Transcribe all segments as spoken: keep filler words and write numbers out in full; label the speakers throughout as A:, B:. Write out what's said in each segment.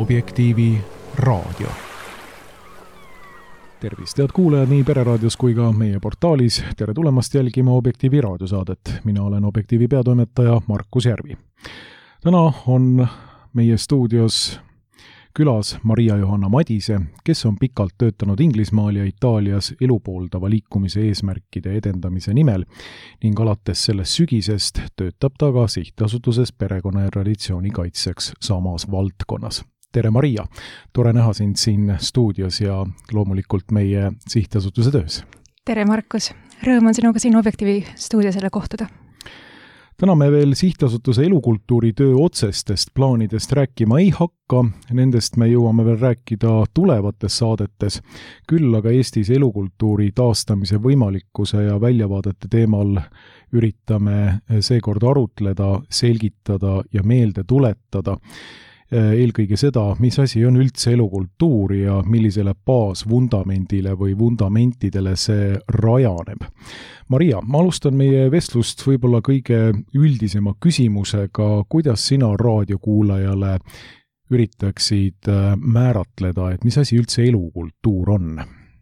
A: Objektiivi raadio. Tervist, head kuulajad nii Pereraadios kui ka meie portaalis. Tere tulemast jälgima Objektiivi raadiosaadet. Mina olen Objektiivi peatoimetaja Markus Järvi. Täna on meie stuudios külas Maria Johanna Madise, kes on pikalt töötanud Inglismaal ja Itaalias elupooldava liikumise eesmärkide edendamise nimel ning alates sellest sügisest töötab ta ka sihtasutuses perekonna ja traditsiooni kaitseks samas valdkonnas. Tere Maria, tore näha sind siin stuudios ja loomulikult meie sihtasutuse töös.
B: Tere Markus, rõõm on sinuga siin Objektiivi stuudiosele kohtuda.
A: Täna me veel sihtasutuse elukultuuri töö otsestest plaanidest rääkima ei hakka, nendest me jõuame veel rääkida tulevates saadetes, küll aga Eestis elukultuuri taastamise võimalikkuse ja väljavaadete teemal üritame seekord arutleda, selgitada ja meelde tuletada eelkõige seda, mis asi on üldse elukultuur ja millisele baasvundamendile või vundamentidele see rajaneb. Maria, ma alustan meie vestlust võib-olla kõige üldisema küsimusega, kuidas sina raadiokuulajale üritaksid määratleda, et mis asi üldse elukultuur on?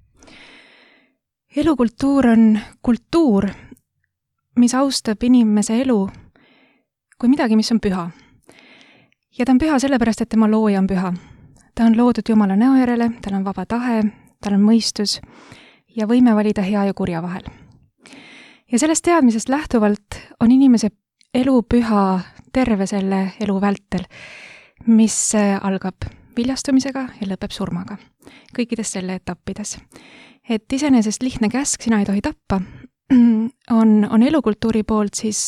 B: Elukultuur on kultuur, mis austab inimese elu kui midagi, mis on püha. Ja ta on püha sellepärast, et tema looja on püha. Ta on loodud Jumala näo järele, tal on vaba tahe, tal on mõistus ja võime valida hea ja kurja vahel. Ja sellest teadmisest lähtuvalt on inimese elu püha terve selle elu vältel, mis algab viljastumisega ja lõpeb surmaga. Kõikides selle etappides. Et iseenesest lihtne käsk, sina ei tohi tappa, on, on elukultuuri poolt siis,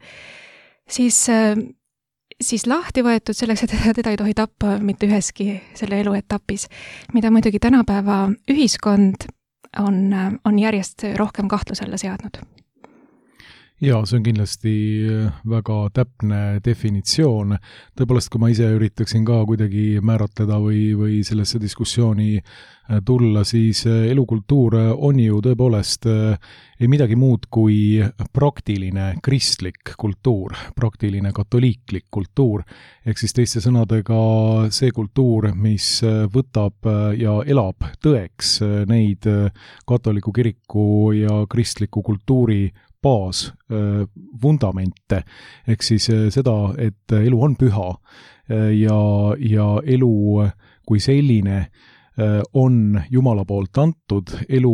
B: siis siis lahti võetud selleks, et teda ei tohi tappa mitte üheski selle elu etapis, mida muidugi tänapäeva ühiskond on, on järjest rohkem kahtlusella seadnud.
A: Ja, see on kindlasti väga täpne definitsioon. Tõepoolest, kui ma ise üritaksin ka kuidagi määratleda või, või sellesse diskussiooni tulla, siis elukultuur on ju tõepoolest ei midagi muud kui praktiline kristlik kultuur, praktiline katoliiklik kultuur, ehk siis teiste sõnadega see kultuur, mis võtab ja elab tõeks neid katoliku kiriku ja kristliku kultuuri baas, vundamente, ehk siis seda, et elu on püha ja, ja elu kui selline on Jumala poolt antud, elu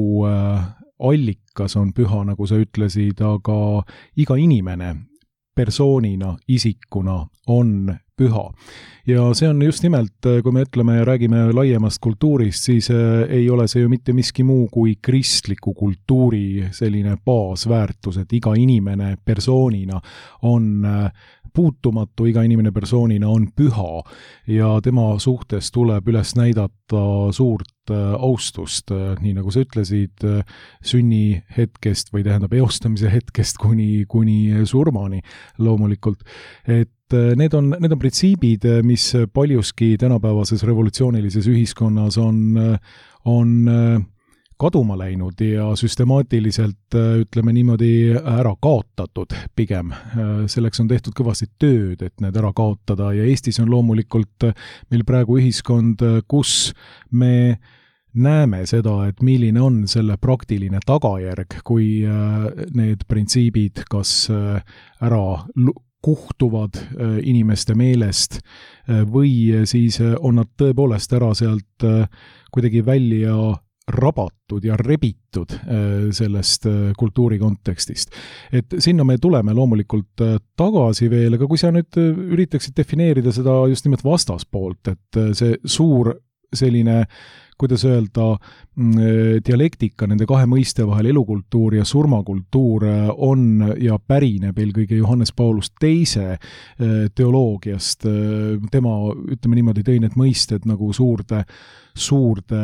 A: allikas on püha, nagu sa ütlesid, aga iga inimene persoonina, isikuna on püha. Ja see on just nimelt, kui me ütleme ja räägime laiemast kultuurist, siis ei ole see ju mitte miski muu kui kristliku kultuuri selline baasväärtus, et iga inimene persoonina on puutumatu, iga inimene persoonina on püha ja tema suhtes tuleb üles näidata suurt austust, nii nagu sa ütlesid, sünni hetkest või tähendab eostamise hetkest kuni, kuni surmani loomulikult. Et need on, need on printsiibid, mis paljuski tänapäevases revolutsioonilises ühiskonnas on, on kaduma läinud ja süstemaatiliselt, ütleme niimoodi, ära kaotatud pigem. Selleks on tehtud kõvasti tööd, et need ära kaotada ja Eestis on loomulikult meil praegu ühiskond, kus me näeme seda, et milline on selle praktiline tagajärg, kui need printsiibid kas ära kuhtuvad inimeste meelest või siis on nad tõepoolest ära sealt kuidagi välja rabatud ja rebitud sellest kultuuri kontekstist. Et sinna me tuleme loomulikult tagasi veel, aga kui sa nüüd üritaksid defineerida seda just nimelt vastaspoolt, et see suur selline, kuidas öelda, dialektika nende kahe mõiste vahel, elukultuur ja surmakultuur on ja pärineb eelkõige Johannes Paulus teise teoloogiast. Tema, ütleme niimoodi, tõi need mõisted nagu suurde, suurde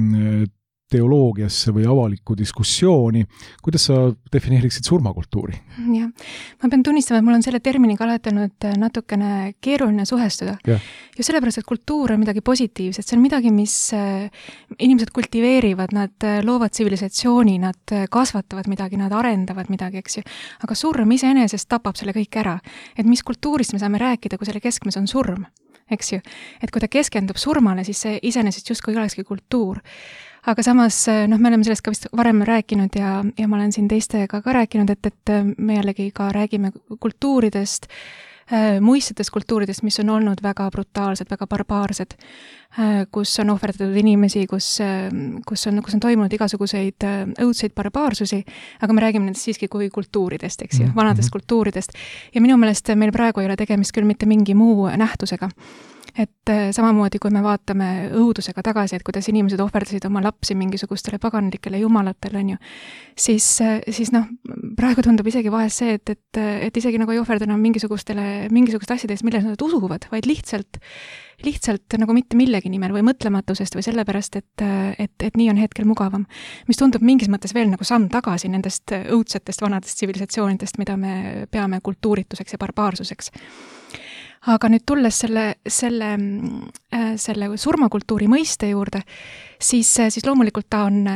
A: teoloogiasse või avalikku diskussiooni. Kuidas sa defineeriksid surmakultuuri?
B: Jah, ma pean tunnistama, et mul on selle terminiga alati olnud natukene keeruline suhestuda. Ja. ja sellepärast, et kultuur on midagi positiivset, see on midagi, mis inimesed kultiveerivad, nad loovad tsivilisatsiooni, nad kasvatavad midagi, nad arendavad midagi, eks ju. Aga surm iseenesest tapab selle kõik ära. Et mis kultuurist me saame rääkida, kui selle keskmes on surm? eks ju. Et kui ta keskendub surmale, siis see iseenesest justkui olekski kultuur. Aga samas, noh, me oleme sellest ka vist varem rääkinud ja, ja ma olen siin teistega ka rääkinud, et, et me jällegi ka räägime kultuuridest, muistsetest kultuuridest, mis on olnud väga brutaalsed, väga barbaarsed, kus on ohverdatud inimesi, kus, kus, on, kus on toimunud igasuguseid õudseid barbaarsusi, aga me räägime nendest siiski kui kultuuridest, eks ju, vanadest mm-hmm. kultuuridest. Ja minu meelest meil praegu ei ole tegemist küll mitte mingi muu nähtusega. Et samamoodi, kui me vaatame õudusega tagasi, et kuidas inimesed ohverdasid oma lapsi mingisugustele paganlikele jumalatele, on ju, siis, siis noh, praegu tundub isegi vahest see, et, et, et isegi nagu ei ohverda enam mingisugustele, mingisugust asjadest, milles nad usuvad, vaid lihtsalt, lihtsalt nagu mitte millegi nimel või mõtlematusest või sellepärast, et, et, et nii on hetkel mugavam. Mis tundub mingis mõttes veel nagu samm tagasi nendest õudsetest vanadest tsivilisatsioonidest, mida me peame kultuurituseks ja barbaarsuseks. Aga nüüd tulles selle, selle, selle surmakultuuri mõiste juurde, siis, siis loomulikult ta on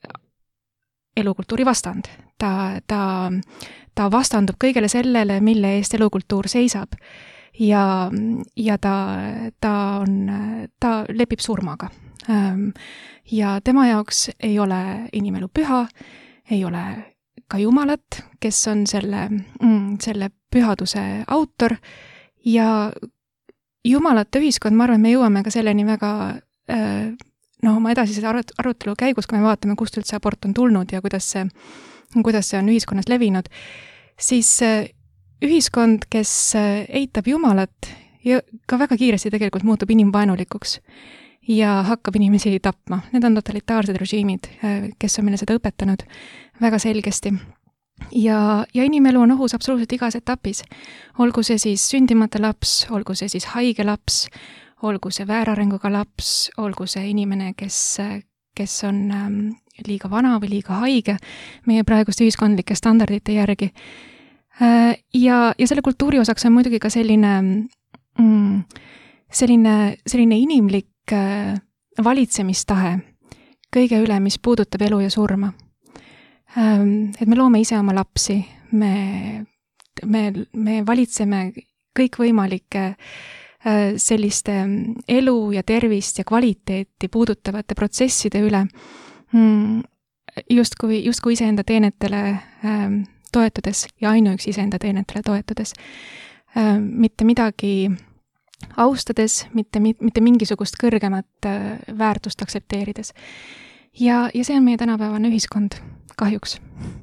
B: elukultuuri vastand. Ta, ta, ta vastandub kõigele sellele, mille eest elukultuur seisab. Ja, ja ta, ta, on, ta lepib surmaga. Ja tema jaoks ei ole inimelu püha, ei ole ka jumalat, kes on selle, selle pühaduse autor. Ja jumalate ühiskond, ma arvan, me jõuame ka selleni väga noh, oma edasise arutelu käigus, kui me vaatame, kust üldse abort on tulnud ja kuidas see, kuidas see on ühiskonnas levinud, siis ühiskond, kes eitab jumalat ja ka väga kiiresti tegelikult muutub inimvaenulikuks ja hakkab inimesi tapma. Need on totalitaarsed režiimid, kes on meile seda õpetanud väga selgesti. Ja, ja inimelu on ohus absoluutselt igas etapis. Olgu see siis sündimata laps, olgu see siis haige laps, olgu see väärarenguga laps, olgu see inimene, kes, kes on ähm, liiga vana või liiga haige meie praeguste ühiskondlike standardite järgi. Äh, ja, ja selle kultuuri osaks on muidugi ka selline, mm, selline, selline inimlik äh, valitsemistahe kõige üle, mis puudutab elu ja surma. Et me loome ise oma lapsi, me, me, me valitseme kõikvõimalike selliste elu ja tervist ja kvaliteeti puudutavate protsesside üle, justkui, justkui iseenda teenetele toetudes ja ainuüksi iseenda teenetele toetudes. Mitte midagi austades, mitte, mitte mingisugust kõrgemat väärtust aksepteerides. Ja, ja see on meie tänapäevane ühiskond. Kahjuks.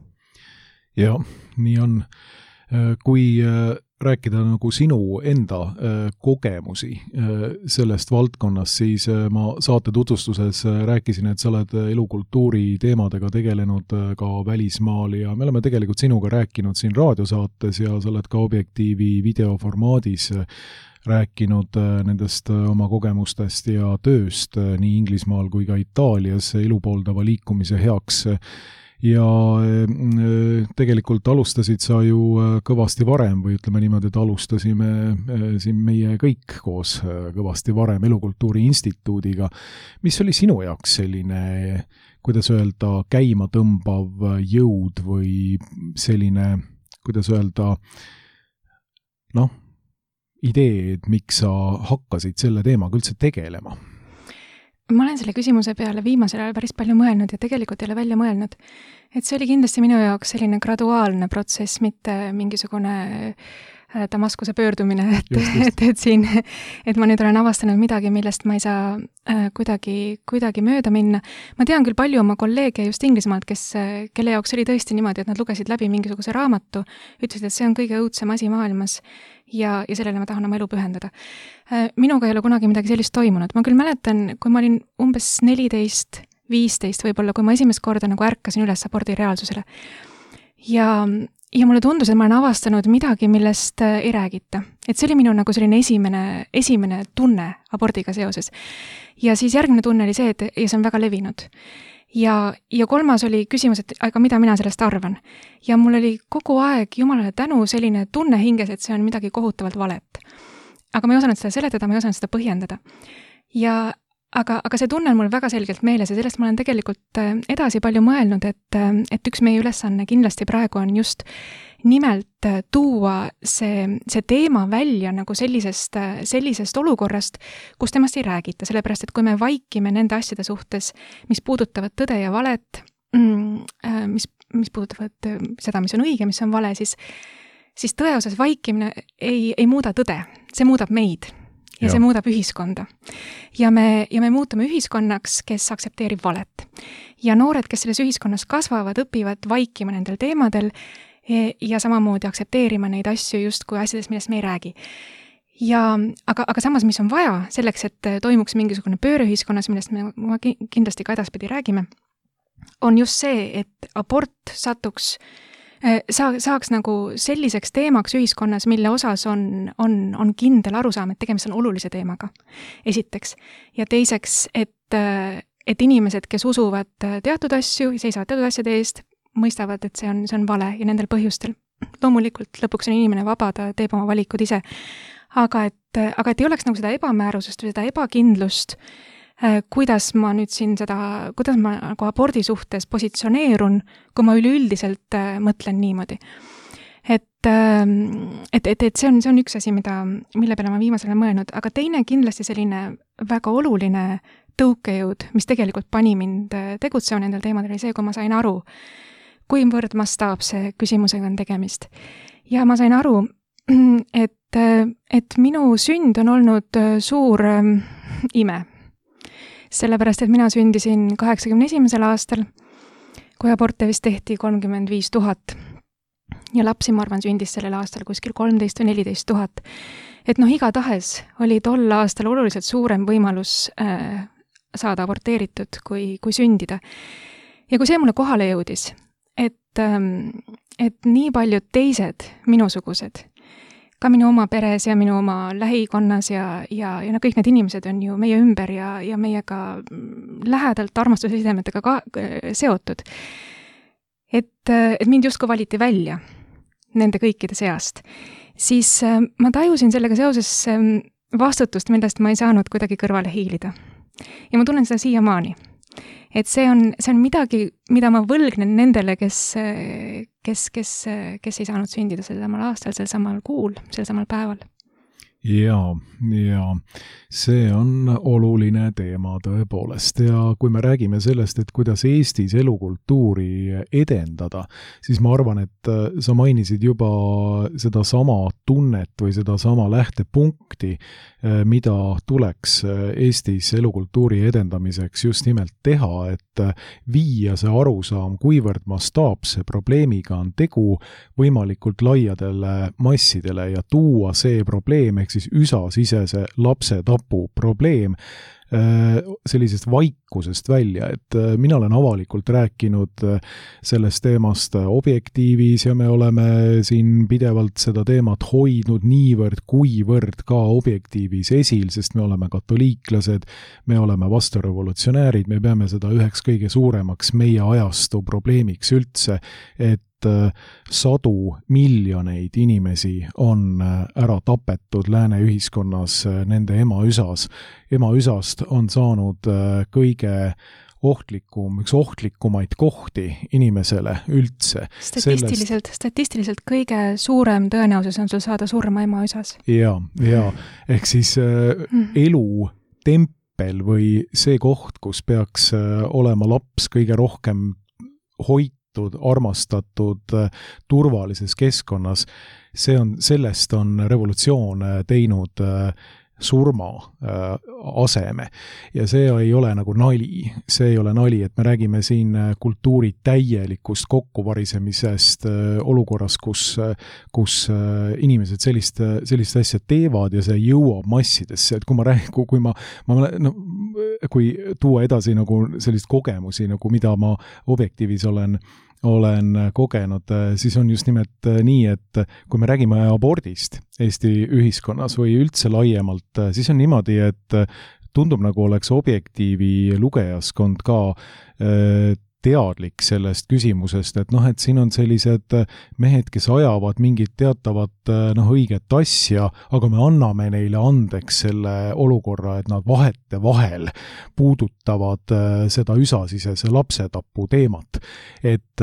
A: Ja, nii on. Kui rääkida nagu sinu enda kogemusi sellest valdkonnast, siis ma saate tutvustuses rääkisin, et sa oled elukultuuri teemadega tegelenud ka välismaal ja me oleme tegelikult sinuga rääkinud siin raadiosaates ja sa oled ka Objektiivi videoformaadis rääkinud nendest oma kogemustest ja tööst nii Inglismaal kui ka Itaalias elupooldava liikumise heaks. Ja tegelikult alustasid sa ju kõvasti varem või ütleme niimoodi, et alustasime siin meie kõik koos kõvasti varem Elukultuuri Instituudiga. Mis oli sinu jaoks selline, kuidas öelda, käima tõmbav jõud või selline, kuidas öelda, noh, idee, et miks sa hakkasid selle teemaga üldse tegelema?
B: Ma olen selle küsimuse peale viimasel ajal päris palju mõelnud ja tegelikult ei ole välja mõelnud. Et see oli kindlasti minu jaoks selline graduaalne protsess, mitte mingisugune Damaskuse pöördumine, et, just, just. et, et siin, et ma nüüd olen avastanud midagi, millest ma ei saa äh, kuidagi, kuidagi mööda minna. Ma tean küll palju oma kolleege just Inglismaalt, kes, kelle jaoks oli tõesti niimoodi, et nad lugesid läbi mingisuguse raamatu, ütlesid, et see on kõige õudsem asi maailmas ja, ja sellele ma tahan oma elu pühendada. Äh, minuga ei ole kunagi midagi sellist toimunud. Ma küll mäletan, kui ma olin umbes neliteist, viisteist võib-olla, kui ma esimest korda nagu ärkasin üles abordi reaalsusele. Ja Ja mulle tundus, et ma olen avastanud midagi, millest ei räägita. Et see oli minu nagu selline esimene, esimene tunne abordiga seoses. Ja siis järgmine tunne oli see, et ja see on väga levinud. Ja, ja kolmas oli küsimus, et aga mida mina sellest arvan. Ja mul oli kogu aeg jumalale tänu selline tunne hinges, et see on midagi kohutavalt valet. Aga ma ei osanud seda seletada, ma ei osanud seda põhjendada. Ja aga, aga see tunne on mul väga selgelt meeles ja sellest ma olen tegelikult edasi palju mõelnud, et, et üks meie ülesanne kindlasti praegu on just nimelt tuua see, see teema välja nagu sellisest, sellisest olukorrast, kus temast ei räägita, sellepärast et kui me vaikime nende asjade suhtes, mis puudutavad tõde ja valet, mis, mis puudutavad seda, mis on õige, mis on vale, siis, siis tõe osas vaikimine ei, ei muuda tõde, see muudab meid ja, ja see muudab ühiskonda. Ja me, ja me muutume ühiskonnaks, kes aktsepteerib valet. Ja noored, kes selles ühiskonnas kasvavad, õpivad vaikima nendel teemadel ja samamoodi aktsepteerima neid asju just kui asjadest, millest me ei räägi. Ja, aga, aga samas, mis on vaja selleks, et toimuks mingisugune pööre ühiskonnas, millest me kindlasti ka edaspidi räägime, on just see, et abort satuks, saa, saaks nagu selliseks teemaks ühiskonnas, mille osas on, on, on kindel arusaam, et tegemist on olulise teemaga. Esiteks. Ja teiseks, et, et inimesed, kes usuvad teatud asju, seisavad teatud asjade eest, mõistavad, et see on, see on vale ja nendel põhjustel. Loomulikult lõpuks on inimene vaba, ta teeb oma valikud ise. Aga et, aga et ei oleks nagu seda ebamäärusust või seda ebakindlust, kuidas ma nüüd siin seda, kuidas ma nagu abordi suhtes positsioneerun, kui ma üleüldiselt mõtlen niimoodi. Et, et, et, et see on, see on üks asi, mida, mille peale ma viimasel olen mõelnud, aga teine kindlasti selline väga oluline tõukejõud, mis tegelikult pani mind tegutsema nendel teemadel, oli see, kui ma sain aru, kuivõrd mastaapse küsimusega on tegemist. Ja ma sain aru, et, et minu sünd on olnud suur ime. Sellepärast, et mina sündisin kaheksakümne esimesel aastal, kui aborte vist tehti kolmkümmend viis tuhat. Ja lapsi, ma arvan, sündis sellel aastal kuskil kolmteist või neliteist tuhat. Et noh, iga tahes oli tol aastal oluliselt suurem võimalus äh, saada aborteeritud kui, kui sündida. Ja kui see mulle kohale jõudis, et, et nii paljud teised minusugused, ka minu oma peres ja minu oma lähikonnas ja, ja, ja no kõik need inimesed on ju meie ümber ja, ja meiega lähedalt armastussidemetega ka seotud. Et, et mind justkui valiti välja nende kõikide seast, siis ma tajusin sellega seoses vastutust, millest ma ei saanud kuidagi kõrvale hiilida. Ja ma tunnen seda siiamaani. Et see on, see on midagi, mida ma võlgnen nendele, kes, kes, kes, kes ei saanud sündida sel samal aastal, sel samal kuul, sel samal päeval.
A: Jaa, jaa, see on oluline teema tõepoolest ja kui me räägime sellest, et kuidas Eestis elukultuuri edendada, siis ma arvan, et sa mainisid juba seda sama tunnet või seda sama lähtepunkti, mida tuleks Eestis elukultuuri edendamiseks just nimelt teha, et viia see arusaam, kuivõrd mastaapse probleemiga on tegu võimalikult laiadele massidele ja tuua see probleem, ehk siis üsasisese lapse tapu probleem sellisest vaikusest välja, et mina olen avalikult rääkinud sellest teemast Objektiivis ja me oleme siin pidevalt seda teemat hoidnud niivõrd, kuivõrd ka Objektiivis esil, sest me oleme katoliiklased, me oleme vasturevolutsionäärid, me peame seda üheks kõige suuremaks meie ajastu probleemiks üldse, et sadu miljoneid inimesi on ära tapetud lääne ühiskonnas nende emaüsas. Emaüsast on saanud kõige ohtlikum, üks ohtlikumaid kohti inimesele üldse.
B: Statistiliselt, Sellest... statistiliselt kõige suurem tõenäosus on sul saada surma emaüsas.
A: Jaa, jaa. Ehk siis mm. elu tempel või see koht, kus peaks olema laps kõige rohkem hoitud, armastatud, turvalises keskkonnas, see on, sellest on revolutsioon teinud surma aseme. Ja see ei ole nagu nali. See ei ole nali, et me räägime siin kultuuri täielikust kokkuvarisemisest olukorras, kus, kus inimesed sellist, sellist asja teevad ja see jõuab massidesse. Et kui ma räägin, kui ma, ma no, kui tuua edasi nagu sellist kogemusi, nagu mida ma Objektiivis olen olen kogenud, siis on just nimelt nii, et kui me räägime abordist Eesti ühiskonnas või üldse laiemalt, siis on niimoodi, et tundub nagu oleks Objektiivi lugejaskond ka teadlik sellest küsimusest, et noh, et siin on sellised mehed, kes ajavad mingit teatavat noh, õiget asja, aga me anname neile andeks selle olukorra, et nad vahete vahel puudutavad seda üsasisese lapsetapu teemat. Et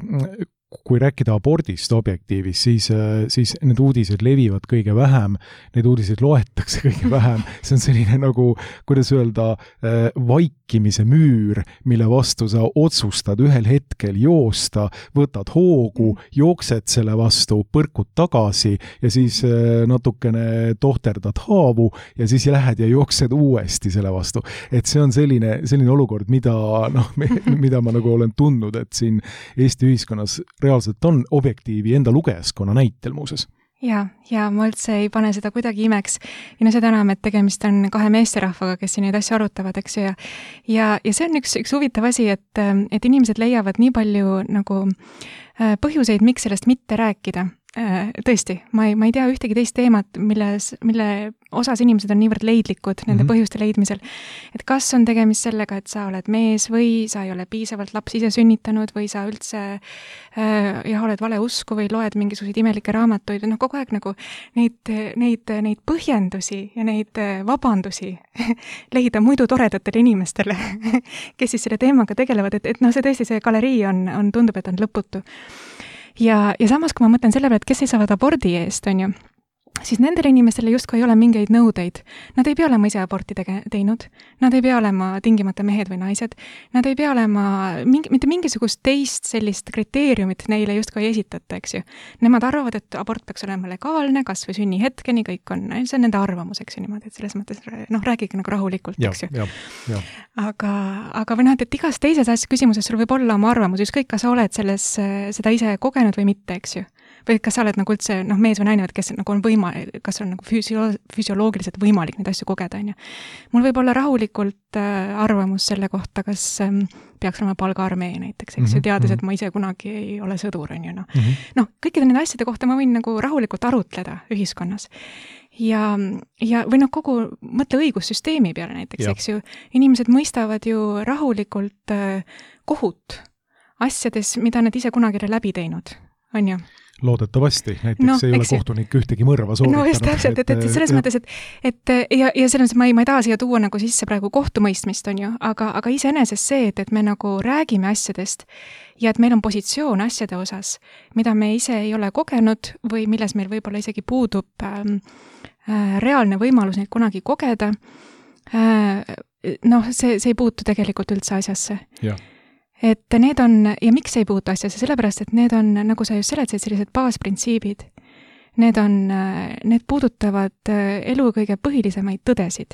A: kui rääkida abordist objektiivis, siis, siis need uudised levivad kõige vähem, need uudised loetakse kõige vähem, see on selline nagu, kuidas öelda, vaikimise müür, mille vastu sa otsustad ühel hetkel joosta, võtad hoogu, jooksed selle vastu, põrkud tagasi ja siis natukene tohterdad haavu ja siis lähed ja jooksed uuesti selle vastu. Et see on selline, selline olukord, mida, noh, mida ma nagu olen tundnud, et siin Eesti ühiskonnas reaalselt on objektiivi enda lugejaskonna näitel muuses.
B: Ja, ja ma üldse ei pane seda kuidagi imeks. Ja no seda enam, et tegemist on kahe meesterahvaga, kes siin neid asju arutavad, eks ju. Ja, ja, ja see on üks, üks huvitav asi, et, et inimesed leiavad nii palju nagu põhjuseid, miks sellest mitte rääkida. Tõesti, ma ei, ma ei tea ühtegi teist teemat, milles, mille osas inimesed on niivõrd leidlikud nende mm-hmm. põhjuste leidmisel. Et kas on tegemist sellega, et sa oled mees või sa ei ole piisavalt lapsi ise sünnitanud või sa üldse äh, ja oled vale usku või loed mingisuguseid imelikke raamatuid. No kogu aeg nagu neid, neid, neid põhjendusi ja neid vabandusi leida muidu toredatele inimestele, kes siis selle teemaga tegelevad. Et, et noh, see tõesti, see galerii on, on, tundub, et on lõputu. Ja, ja samas, kui ma mõtlen selle peale, et kes seisavad abordi eest, on ju, siis nendele inimestele justkui ei ole mingeid nõudeid. Nad ei pea olema ise aborti tege- teinud, nad ei pea olema tingimata mehed või naised, nad ei pea olema mingi, mitte mingisugust teist sellist kriteeriumit neile justkui ei esitata, eks ju. Nemad arvavad, et abort peaks olema legaalne, kas või sünni hetkeni, kõik on, see on nende arvamus, eks ju niimoodi, et selles mõttes, noh, räägige nagu rahulikult, eks ju.
A: Ja, ja.
B: Aga, aga või noh, et igas teises asjas küsimuses sul võib olla oma arvamus, ükskõik, kas sa oled selles, seda ise kogenud või mitte, eks ju. Või kas sa oled nagu üldse noh, mees või naine, kes nagu on võima, kas on nagu füsio- füsioloogiliselt võimalik neid asju kogeda, on ju. Mul võib olla rahulikult äh, arvamus selle kohta, kas ähm, peaks olema palgaarmee näiteks, eks ju, teades, et ma ise kunagi ei ole sõdur, on ju, noh. Mm -hmm. Noh, kõikide nende asjade kohta ma võin nagu rahulikult arutleda ühiskonnas. Ja, ja või noh, kogu mõtle õigussüsteemi peale näiteks, ja. Eks ju, inimesed mõistavad ju rahulikult äh, kohut asjades, mida nad ise kunagi ei läbi teinud, on ju.
A: Loodetavasti, näiteks no, ei ole kohtunik ühtegi mõrva sooritanud.
B: No just täpselt, et, et selles ja. mõttes, et, et ja, ja selles mõttes ma ei, ma ei taha siia tuua nagu sisse praegu kohtumõistmist, on ju, aga, aga iseenesest see, et, et me nagu räägime asjadest ja et meil on positsioon asjade osas, mida me ise ei ole kogenud või milles meil võib-olla isegi puudub ähm, äh, reaalne võimalus neid kunagi kogeda, äh, noh, see, see ei puutu tegelikult üldse asjasse. Jah. Et need on, ja miks ei puutu asjasse, sellepärast, et need on, nagu sa just seletasid, sellised baasprintsiibid. Need on, need puudutavad elu kõige põhilisemaid tõdesid.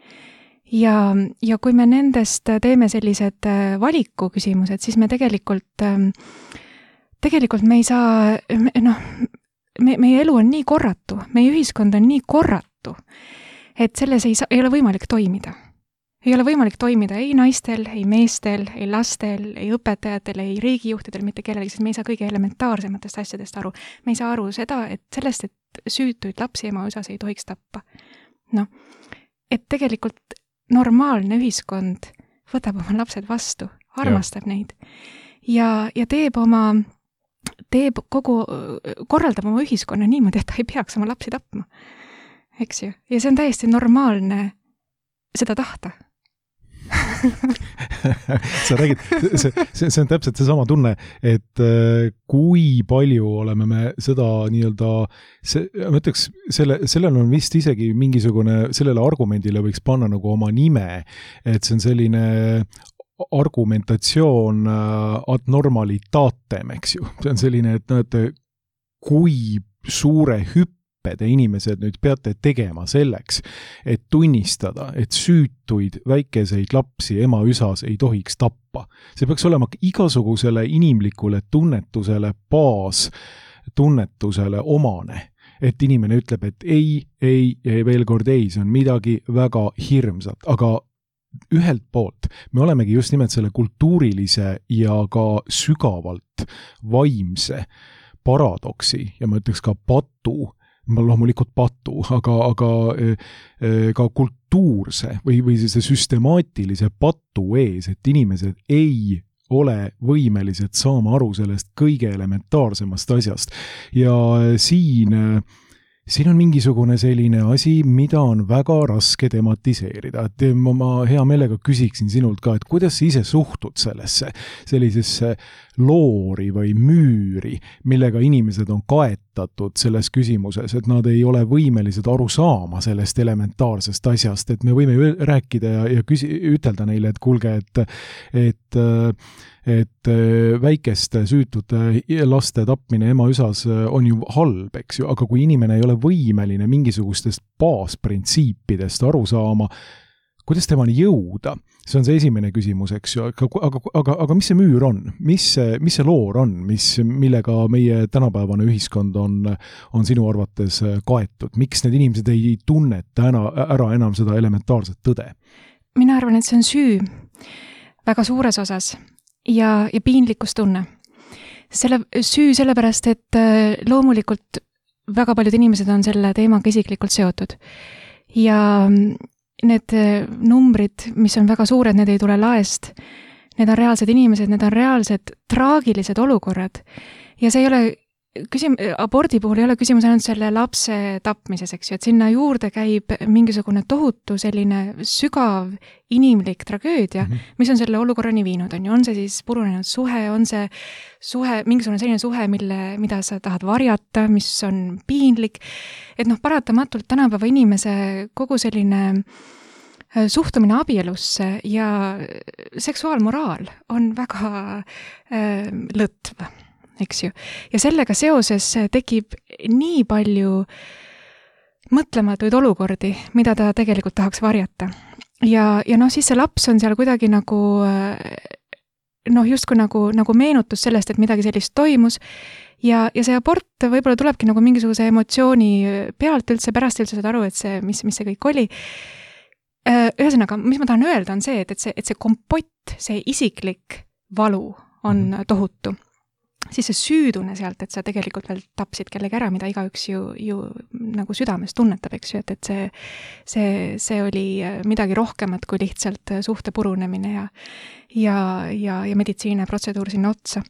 B: Ja, ja kui me nendest teeme sellised valiku küsimused, siis me tegelikult, tegelikult me ei saa, noh, me, meie elu on nii korratu, meie ühiskond on nii korratu, et selles ei saa, ei ole võimalik toimida. Ei ole võimalik toimida ei naistel, ei meestel, ei lastel, ei õpetajatel, ei riigijuhtidel, mitte kellelgi, sest me ei saa kõige elementaarsematest asjadest aru. Me ei saa aru seda, et sellest, et süütuid lapsi ema osas ei tohiks tappa. Noh, et tegelikult normaalne ühiskond võtab oma lapsed vastu, armastab ja. Neid ja, ja teeb oma, teeb kogu, korraldab oma ühiskonna niimoodi, et ta ei peaks oma lapsi tapma. Eks ju? Ja see on täiesti normaalne seda tahta.
A: Sa räägid, see, see, see on täpselt see sama tunne, et kui palju oleme me seda nii-öelda, see, ma ütleks, selle, sellel on vist isegi mingisugune, sellele argumendile võiks panna nagu oma nime, et see on selline argumentatsioon ad normalitatem, eks ju. See on selline, et näete, kui suure hüppe te inimesed nüüd peate tegema selleks, et tunnistada, et süütuid väikeseid lapsi ema üsas ei tohiks tappa. See peaks olema igasugusele inimlikule tunnetusele, baas tunnetusele omane. Et inimene ütleb, et ei, ei, ei, veel kord ei, see on midagi väga hirmsat, aga ühelt poolt me olemegi just nimelt selle kultuurilise ja ka sügavalt vaimse paradoksi ja ma ütleks ka patu, ma loomulikult patu, aga, aga ka kultuurse või, või see süstemaatilise patu ees, et inimesed ei ole võimelised saama aru sellest kõige elementaarsemast asjast. Ja siin Siin on mingisugune selline asi, mida on väga raske tematiseerida. Et ma hea meelega küsiksin sinult ka, et kuidas sa ise suhtud sellesse, sellisesse loori või müüri, millega inimesed on kaetatud selles küsimuses, et nad ei ole võimelised aru saama sellest elementaarsest asjast, et me võime rääkida ja, ja küsi, ütelda neile, et kuulge, et, et et väikeste süütute laste tapmine ema üsas on ju halb, eks ju, aga kui inimene ei ole võimeline mingisugustest baasprintsiipidest aru saama, kuidas temani jõuda? See on see esimene küsimus, eks ju, aga, aga, aga, aga mis see müür on? Mis see, mis see loor on, mis, millega meie tänapäevane ühiskond on, on sinu arvates kaetud? Miks need inimesed ei tunneta ära, ära enam seda elementaarset tõde?
B: Mina arvan, et see on süü väga suures osas. Ja, ja piinlikkustunne. Selle, süü sellepärast, et loomulikult väga paljud inimesed on selle teemaga isiklikult seotud. Ja need numbrid, mis on väga suured, need ei tule laest. Need on reaalsed inimesed, need on reaalsed traagilised olukorrad. Ja see ei ole, küsim- abordi puhul ei ole küsimus ainult selle lapse tapmises, eks ju, et sinna juurde käib mingisugune tohutu selline sügav inimlik tragöödia, mm-hmm. mis on selle olukorrani viinud, on ju, on see siis purunenud suhe, on see suhe, mingisugune selline suhe, mille, mida sa tahad varjata, mis on piinlik, et noh, paratamatult tänapäeva inimese kogu selline suhtumine abielusse ja seksuaalmoraal on väga äh, lõtv, eks ju. Ja sellega seoses tekib nii palju mõtlematuid olukordi, mida ta tegelikult tahaks varjata. Ja, ja noh, siis see laps on seal kuidagi nagu, noh, justkui nagu, nagu meenutus sellest, et midagi sellist toimus. Ja, ja see abort võib-olla tulebki nagu mingisuguse emotsiooni pealt üldse, pärast üldse saad aru, et see, mis, mis see kõik oli. Ühesõnaga, mis ma tahan öelda, on see, et, et see, et see kompott, see isiklik valu on tohutu. Siis see süüdune sealt, et sa tegelikult veel tapsid kellegi ära, mida igaüks ju, ju nagu südames tunnetab, eks ju, et, et see, see, see oli midagi rohkemat kui lihtsalt suhte purunemine ja, ja, ja, ja meditsiine protseduur sinna otsa.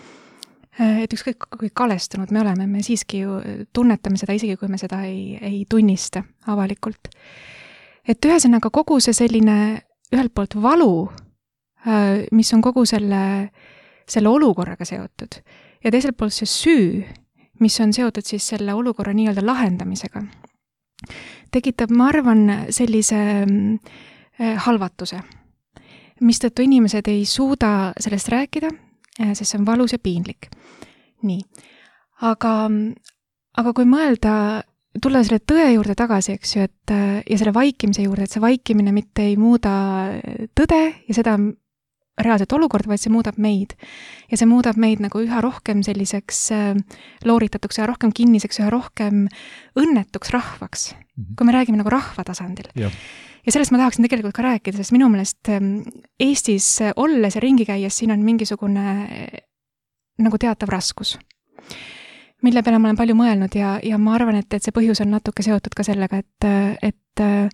B: Et ükskõik kui kalestunud me oleme, me siiski ju tunnetame seda, isegi kui me seda ei, ei tunnista avalikult. Et ühesõnaga kogu see selline ühelt poolt valu, mis on kogu selle selle olukorraga seotud. Ja teiselt poolt see süü, mis on seotud siis selle olukorra nii-öelda lahendamisega, tekitab, ma arvan, sellise halvatuse, mistõttu inimesed ei suuda sellest rääkida, sest see on valus ja piinlik. Nii. Aga, aga kui mõelda, tulla selle tõe juurde tagasi, eks ju, et, ja selle vaikimise juurde, et see vaikimine mitte ei muuda tõde ja seda reaalset olukorda, vaid see muudab meid. Ja see muudab meid nagu üha rohkem selliseks looritatuks, üha rohkem kinniseks, üha rohkem õnnetuks rahvaks, mm-hmm. kui me räägime nagu rahva tasandil. Ja. ja sellest ma tahaksin tegelikult ka rääkida, sest minu meelest Eestis olles ja ringi käies siin on mingisugune nagu teatav raskus, mille peale ma olen palju mõelnud ja, ja ma arvan, et, et see põhjus on natuke seotud ka sellega, et, et,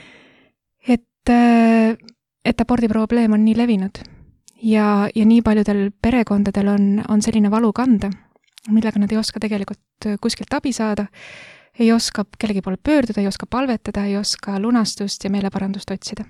B: et, et abordi probleem on nii levinud. Ja, ja nii paljudel perekondadel on, on selline valu kanda, millega nad ei oska tegelikult kuskilt abi saada, ei oska kellegi poole pöörduda, ei oska palvetada, ei oska lunastust ja meeleparandust otsida.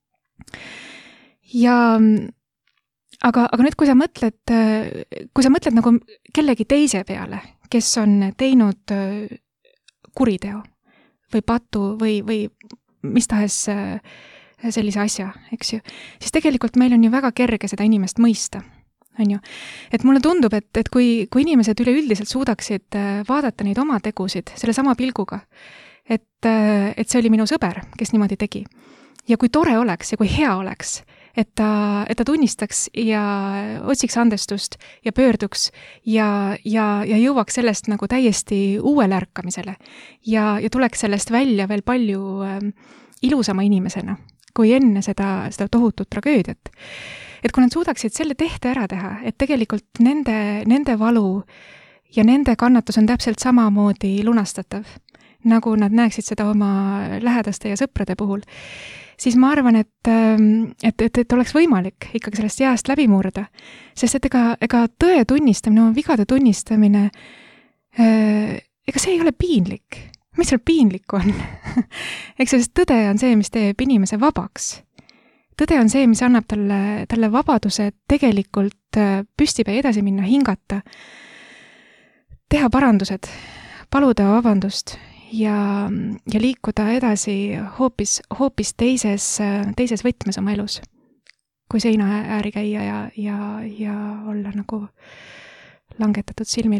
B: Ja aga, aga nüüd, kui sa mõtled, kui sa mõtled nagu kellegi teise peale, kes on teinud kuriteo või patu või, või mis tahes sellise asja, eks ju, siis tegelikult meil on ju väga kerge seda inimest mõista, on ju. Et mulle tundub, et, et kui, kui inimesed üleüldiselt suudaksid vaadata neid oma tegusid selle sama pilguga, et, et see oli minu sõber, kes niimoodi tegi. Ja kui tore oleks ja kui hea oleks, et ta, et ta tunnistaks ja otsiks andestust ja pöörduks ja, ja, ja jõuaks sellest nagu täiesti uuele ärkamisele ja, ja tuleks sellest välja veel palju äh, ilusama inimesena kui enne seda, seda tohutut tragöödiat. Et kui nad suudaksid selle tehte ära teha, et tegelikult nende, nende valu ja nende kannatus on täpselt samamoodi lunastatav. nagu nad näeksid seda oma lähedaste ja sõprade puhul, siis ma arvan, et, et, et, et oleks võimalik ikkagi sellest jääst läbi murda. Sest et ega, ega tõe tunnistamine, oma vigade tunnistamine, ega see ei ole piinlik. Mis seal piinlik on? Eks sellest tõde on see, mis teeb inimese vabaks. Tõde on see, mis annab talle, talle vabaduse tegelikult püstipea edasi minna, hingata, teha parandused, paluda vabandust ja, ja liikuda edasi hoopis, hoopis teises, teises võtmes oma elus, kui seina ääri käia ja, ja, ja olla nagu langetatud silmil.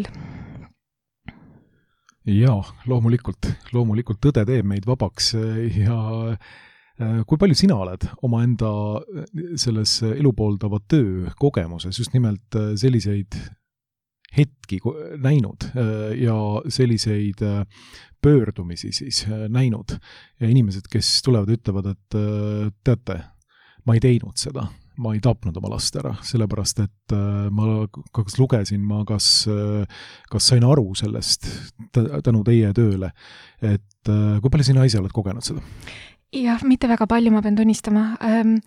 A: Jaa, loomulikult, loomulikult tõde teeb meid vabaks ja kui palju sina oled omaenda selles elupooldavat töö kogemuses just nimelt selliseid hetki näinud ja selliseid pöördumisi siis näinud ja inimesed, kes tulevad ja ütlevad, et teate, ma ei teinud seda, ma ei tapnud oma last ära, sellepärast et ma kas lugesin, ma kas, kas sain aru sellest tänu teie tööle, et kui palju sina ise oled kogenud seda?
B: Jah, mitte väga palju, ma pean tunnistama.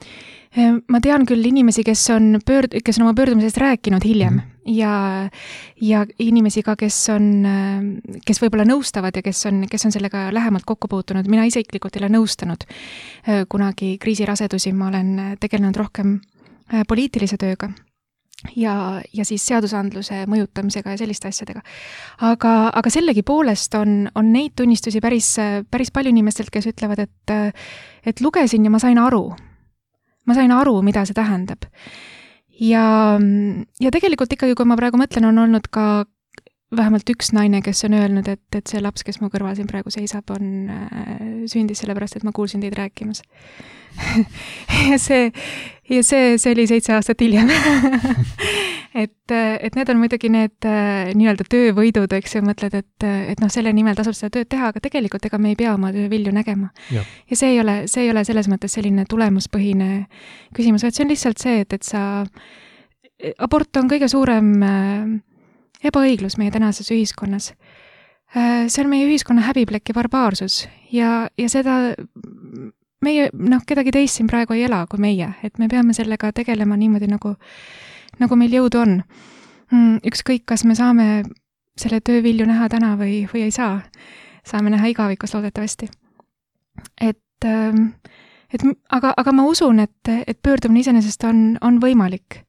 B: Ma tean küll inimesi, kes on, pöörd, kes on oma pöördumisest rääkinud hiljem mm-hmm. ja, ja inimesi ka, kes on, kes võib-olla nõustavad ja kes on, kes on sellega lähemalt kokku puutunud. Mina isiklikult ei ole nõustanud kunagi kriisirasedusi, ma olen tegelenud rohkem poliitilise tööga ja, ja siis seadusandluse mõjutamisega ja selliste asjadega. Aga, aga sellegi poolest on, on neid tunnistusi päris, päris palju inimestelt, kes ütlevad, et, et lugesin ja ma sain aru. Ma sain aru, mida see tähendab. Ja, ja tegelikult ikkagi, kui ma praegu mõtlen, on olnud ka vähemalt üks naine, kes on öelnud, et, et see laps, kes mu kõrval siin praegu seisab, on sündis sellepärast, et ma kuulsin teid rääkimas. ja see, ja see, see oli seitse aastat hiljem. et, et need on muidugi need nii-öelda töövõidud, eks ju, mõtled, et, et noh, selle nimel tasub seda tööd teha, aga tegelikult ega me ei pea oma töö vilju nägema. Ja, ja see ei ole, see ei ole selles mõttes selline tulemuspõhine küsimus, vaid see on lihtsalt see, et, et sa, abort on kõige suurem ebaõiglus meie tänases ühiskonnas. See on meie ühiskonna häbiplek ja barbaarsus ja, ja seda meie, noh, kedagi teist siin praegu ei ela kui meie, et me peame sellega tegelema niimoodi, nagu, nagu meil jõudu on. Ükskõik, kas me saame selle töövilju näha täna või, või ei saa. Saame näha igavikus loodetavasti. Et, et aga, aga ma usun, et, et pöördumine iseenesest on, on võimalik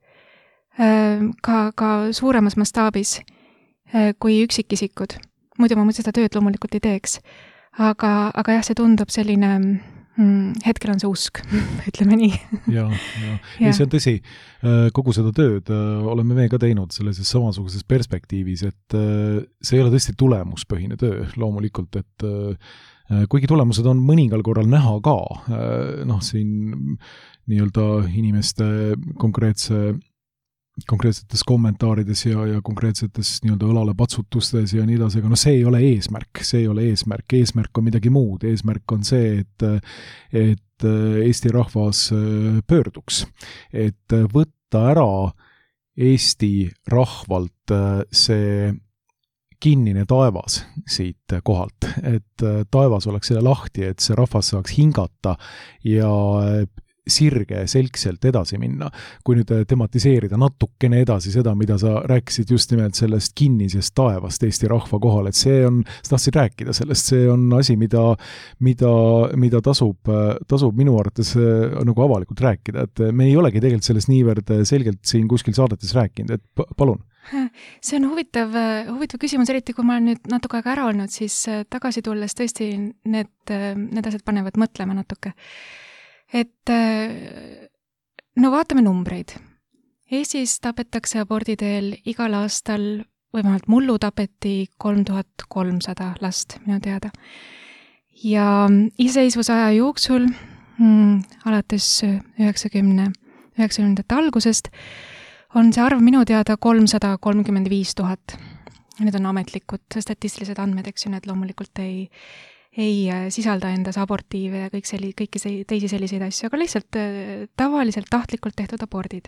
B: ka, ka suuremas mastaabis kui üksikisikud. Muidu ma seda tööd loomulikult ei teeks. Aga, aga jah, see tundub selline, mm, hetkel on see usk, ütleme nii.
A: ja, ja. ja see on tõsi. Kogu seda tööd oleme me ka teinud sellises samasuguses perspektiivis, et see ei ole tõesti tulemuspõhine töö loomulikult, et kuigi tulemused on mõningal korral näha ka, noh, siin nii-öelda inimeste konkreetse konkreetsetes kommentaarides ja, ja konkreetsetes nii-öelda õlale patsutustes ja nii edasi, aga no see ei ole eesmärk, see ei ole eesmärk, eesmärk on midagi muud, eesmärk on see, et, et Eesti rahvas pöörduks, et võtta ära Eesti rahvalt see kinnine taevas siit kohalt, et taevas oleks selle lahti, et see rahvas saaks hingata ja sirge selgselt edasi minna. Kui nüüd tematiseerida natukene edasi seda, mida sa rääkisid just nimelt sellest kinnisest taevast Eesti rahva kohal, et see on, sa tahtsid rääkida sellest, see on asi, mida, mida, mida tasub, tasub minu arvates nagu avalikult rääkida, et me ei olegi tegelikult sellest niivõrd selgelt siin kuskil saadetes rääkinud, et palun.
B: See on huvitav, huvitav küsimus, eriti kui ma olen nüüd natuke aega ära olnud, siis tagasi tulles tõesti need, need asjad panevad mõtlema natuke. Et no vaatame numbreid. Eestis tapetakse abordi teel igal aastal, või vähemalt mullu tapeti kolm tuhat kolmsada last, minu teada. Ja iseseisvuse aja jooksul, mm, alates üheksakümne, üheksakümnendate algusest, on see arv minu teada kolmsada kolmkümmend viis tuhat. Need on ametlikud statistilised andmed, eks ju, need loomulikult ei ei sisalda endas abortiive ja kõik selli, kõiki teisi selliseid asju, aga lihtsalt tavaliselt tahtlikult tehtud abordid.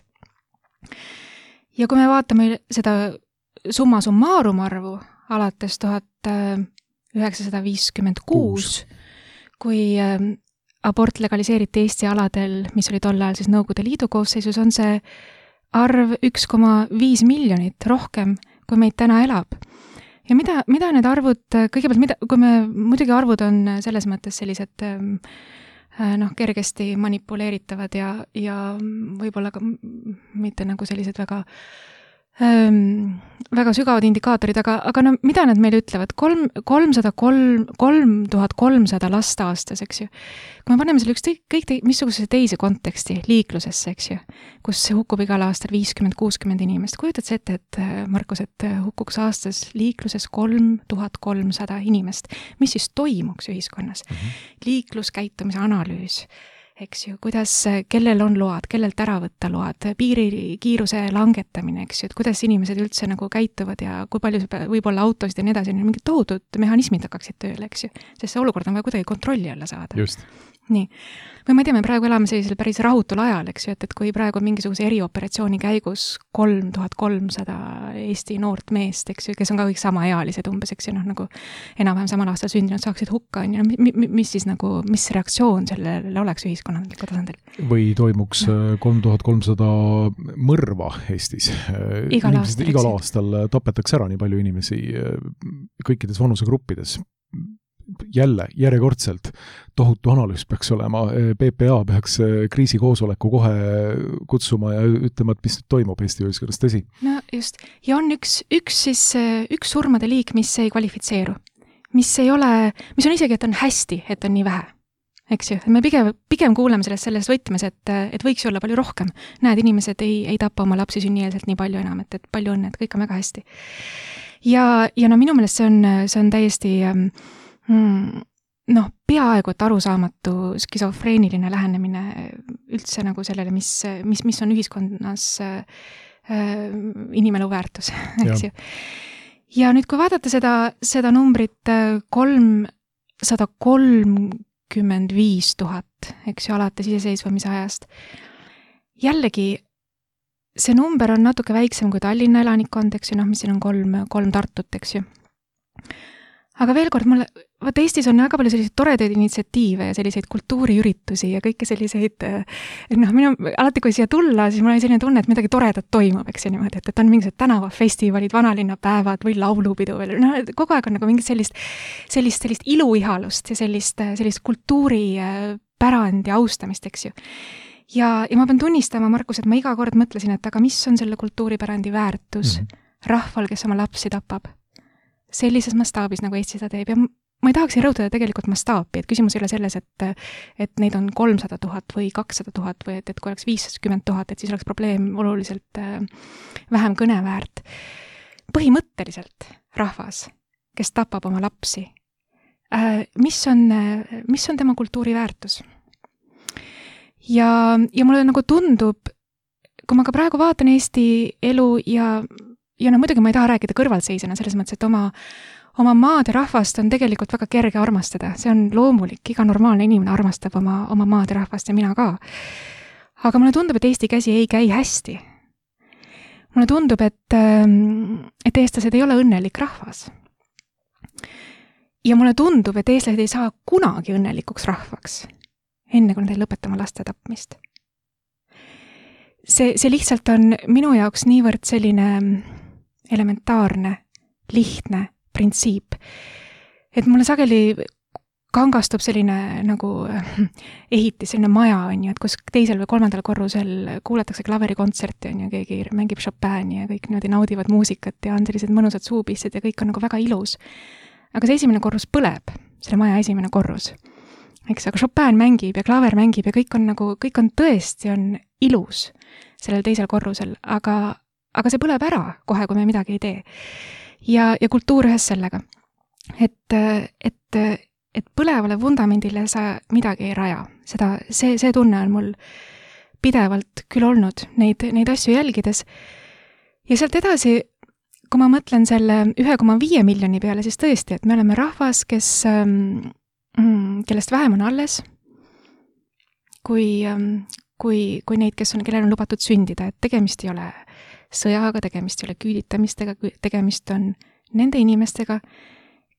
B: Ja kui me vaatame seda summa summarum arvu alates tuhat üheksasada viiskümmend kuus, kui abort legaliseeriti Eesti aladel, mis oli tol ajal siis Nõukogude Liidu koosseisus, on see arv üks koma viis miljonit rohkem, kui meid täna elab. Ja mida, mida need arvud, kõigepealt, mida, kui me, muidugi arvud on selles mõttes sellised noh, kergesti manipuleeritavad ja, ja võib-olla ka mitte nagu sellised väga ähm, väga sügavad indikaatorid, aga, aga no mida nad meile ütlevad? Kolm, kolmsada kolm, kolm tuhat kolmsada last aastas, eks ju. Kui me paneme selle üks kõik, kõik missuguse teise konteksti liiklusesse, eks ju, kus hukkub igal aastal viiskümmend kuuskümmend inimest. Kujutad see ette, et Markus, et hukkuks aastas liikluses kolm tuhat kolmsada inimest. Mis siis toimuks ühiskonnas? Mm-hmm. Liikluskäitumise analüüs, eks ju, kuidas, kellel on load, kellelt ära võtta load, piirikiiruse langetamine, eks ju, et kuidas inimesed üldse nagu käituvad ja kui palju võib olla autosid ja nii edasi, mingid tohutud mehhanismid hakkaksid tööle, eks ju, sest see olukord on vaja kuidagi kontrolli alla saada.
A: Just.
B: Nii. Või ma ei tea, me praegu elame sellisel päris rahutul ajal, eks ju, et, et kui praegu mingisuguse erioperatsiooni käigus kolm tuhat kolmsada Eesti noort meest, eks ju, kes on ka kõik samaealised umbes, eks ju, noh, nagu enam-vähem samal aastal sündinud saaksid hukka, on ju, mis siis nagu, mis reaktsioon sellele oleks ühiskonnandliku tasandil?
A: Või toimuks kolm tuhat kolmsada mõrva Eestis.
B: Igal aastal,
A: igal aastal tapetakse ära nii palju inimesi kõikides vanusegruppides. Jälle, järjekordselt tohutu analüüs peaks olema, P P A peaks kriisikoosoleku kohe kutsuma ja ütlema, et mis nüüd toimub Eesti ühiskonnas, tõsi?
B: No just, ja on üks, üks siis, üks surmade liik, mis ei kvalifitseeru, mis ei ole, mis on isegi, et on hästi, et on nii vähe, eks ju, me pigem, pigem kuuleme sellest selles võtmes, et, et võiks olla palju rohkem, näed, inimesed ei, ei tapa oma lapsi sünnieelselt nii palju enam, et, et palju õnne, et kõik on väga hästi. Ja, ja no minu meelest see on, see on täiesti Hmm, noh, peaaegu et arusaamatu skisofreeniline lähenemine üldse nagu sellele, mis, mis, mis on ühiskonnas äh, inimelu väärtus, eks ju. Ja nüüd, kui vaadata seda, seda numbrit kolmsada kolmkümmend viis tuhat, eks ju, alates iseseisvamise ajast, jällegi see number on natuke väiksem kui Tallinna elanikkond, eks ju, noh, mis siin on kolm, kolm Tartut, eks ju. Aga veel kord, mulle, vaat Eestis on väga palju selliseid toredaid initsiatiive ja selliseid kultuuriüritusi ja kõike selliseid, noh, minu, alati kui siia tulla, siis mul oli selline tunne, et midagi toredat toimub, eks ju niimoodi, et, et on mingisugused tänavafestivalid, vanalinnapäevad või laulupidu veel, noh, kogu aeg on nagu mingit sellist, sellist, sellist iluihalust ja sellist, sellist kultuuripärandi austamist, eks ju. Ja, ja ma pean tunnistama, Markus, et ma iga kord mõtlesin, et aga mis on selle kultuuripärandi väärtus mm-hmm. rahval, kes oma lapsi tapab? Sellises mastaabis, nagu Eesti seda teeb ja ma ei tahaks rõhutada tegelikult mastaapi, et küsimus ei ole selles, et, et neid on kolmsada tuhat või kakssada tuhat või et, et kui oleks viiskümmend tuhat, et siis oleks probleem oluliselt vähem kõneväärt. Põhimõtteliselt rahvas, kes tapab oma lapsi, mis on, mis on tema kultuuriväärtus? Ja, ja mulle nagu tundub, kui ma ka praegu vaatan Eesti elu ja Ja no muidugi ma ei taha rääkida kõrvalseisena selles mõttes, et oma, oma maad ja rahvast on tegelikult väga kerge armastada. See on loomulik, iga normaalne inimene armastab oma, oma maad ja rahvast ja mina ka. Aga mulle tundub, et Eesti käsi ei käi hästi. Mulle tundub, et, et eestlased ei ole õnnelik rahvas. Ja mulle tundub, et eestlased ei saa kunagi õnnelikuks rahvaks, enne kui nad ei lõpeta oma laste tapmist. See, see lihtsalt on minu jaoks niivõrd selline elementaarne, lihtne printsiip, et mulle sageli kangastub selline nagu ehitis, selline maja on ju, et kus teisel või kolmandal korrusel kuulatakse klaverikontserte on ju, keegi mängib Chopini ja kõik niimoodi naudivad muusikat ja on sellised mõnusad suupised ja kõik on nagu väga ilus. Aga see esimene korrus põleb, selle maja esimene korrus. Eks, aga Chopin mängib ja klaver mängib ja kõik on nagu, kõik on tõesti on ilus sellel teisel korrusel, aga aga see põleb ära kohe, kui me midagi ei tee. Ja, ja kultuur ühes sellega, et, et, et põlevale vundamendile sa midagi ei raja. Seda, see, see tunne on mul pidevalt küll olnud neid, neid asju jälgides. Ja sealt edasi, kui ma mõtlen selle üks koma viis miljoni peale, siis tõesti, et me oleme rahvas, kes, kellest vähem on alles, kui, kui, kui neid, kes on, kellel on lubatud sündida, et tegemist ei ole sõjaga, tegemist ei ole küüditamistega, tegemist on nende inimestega,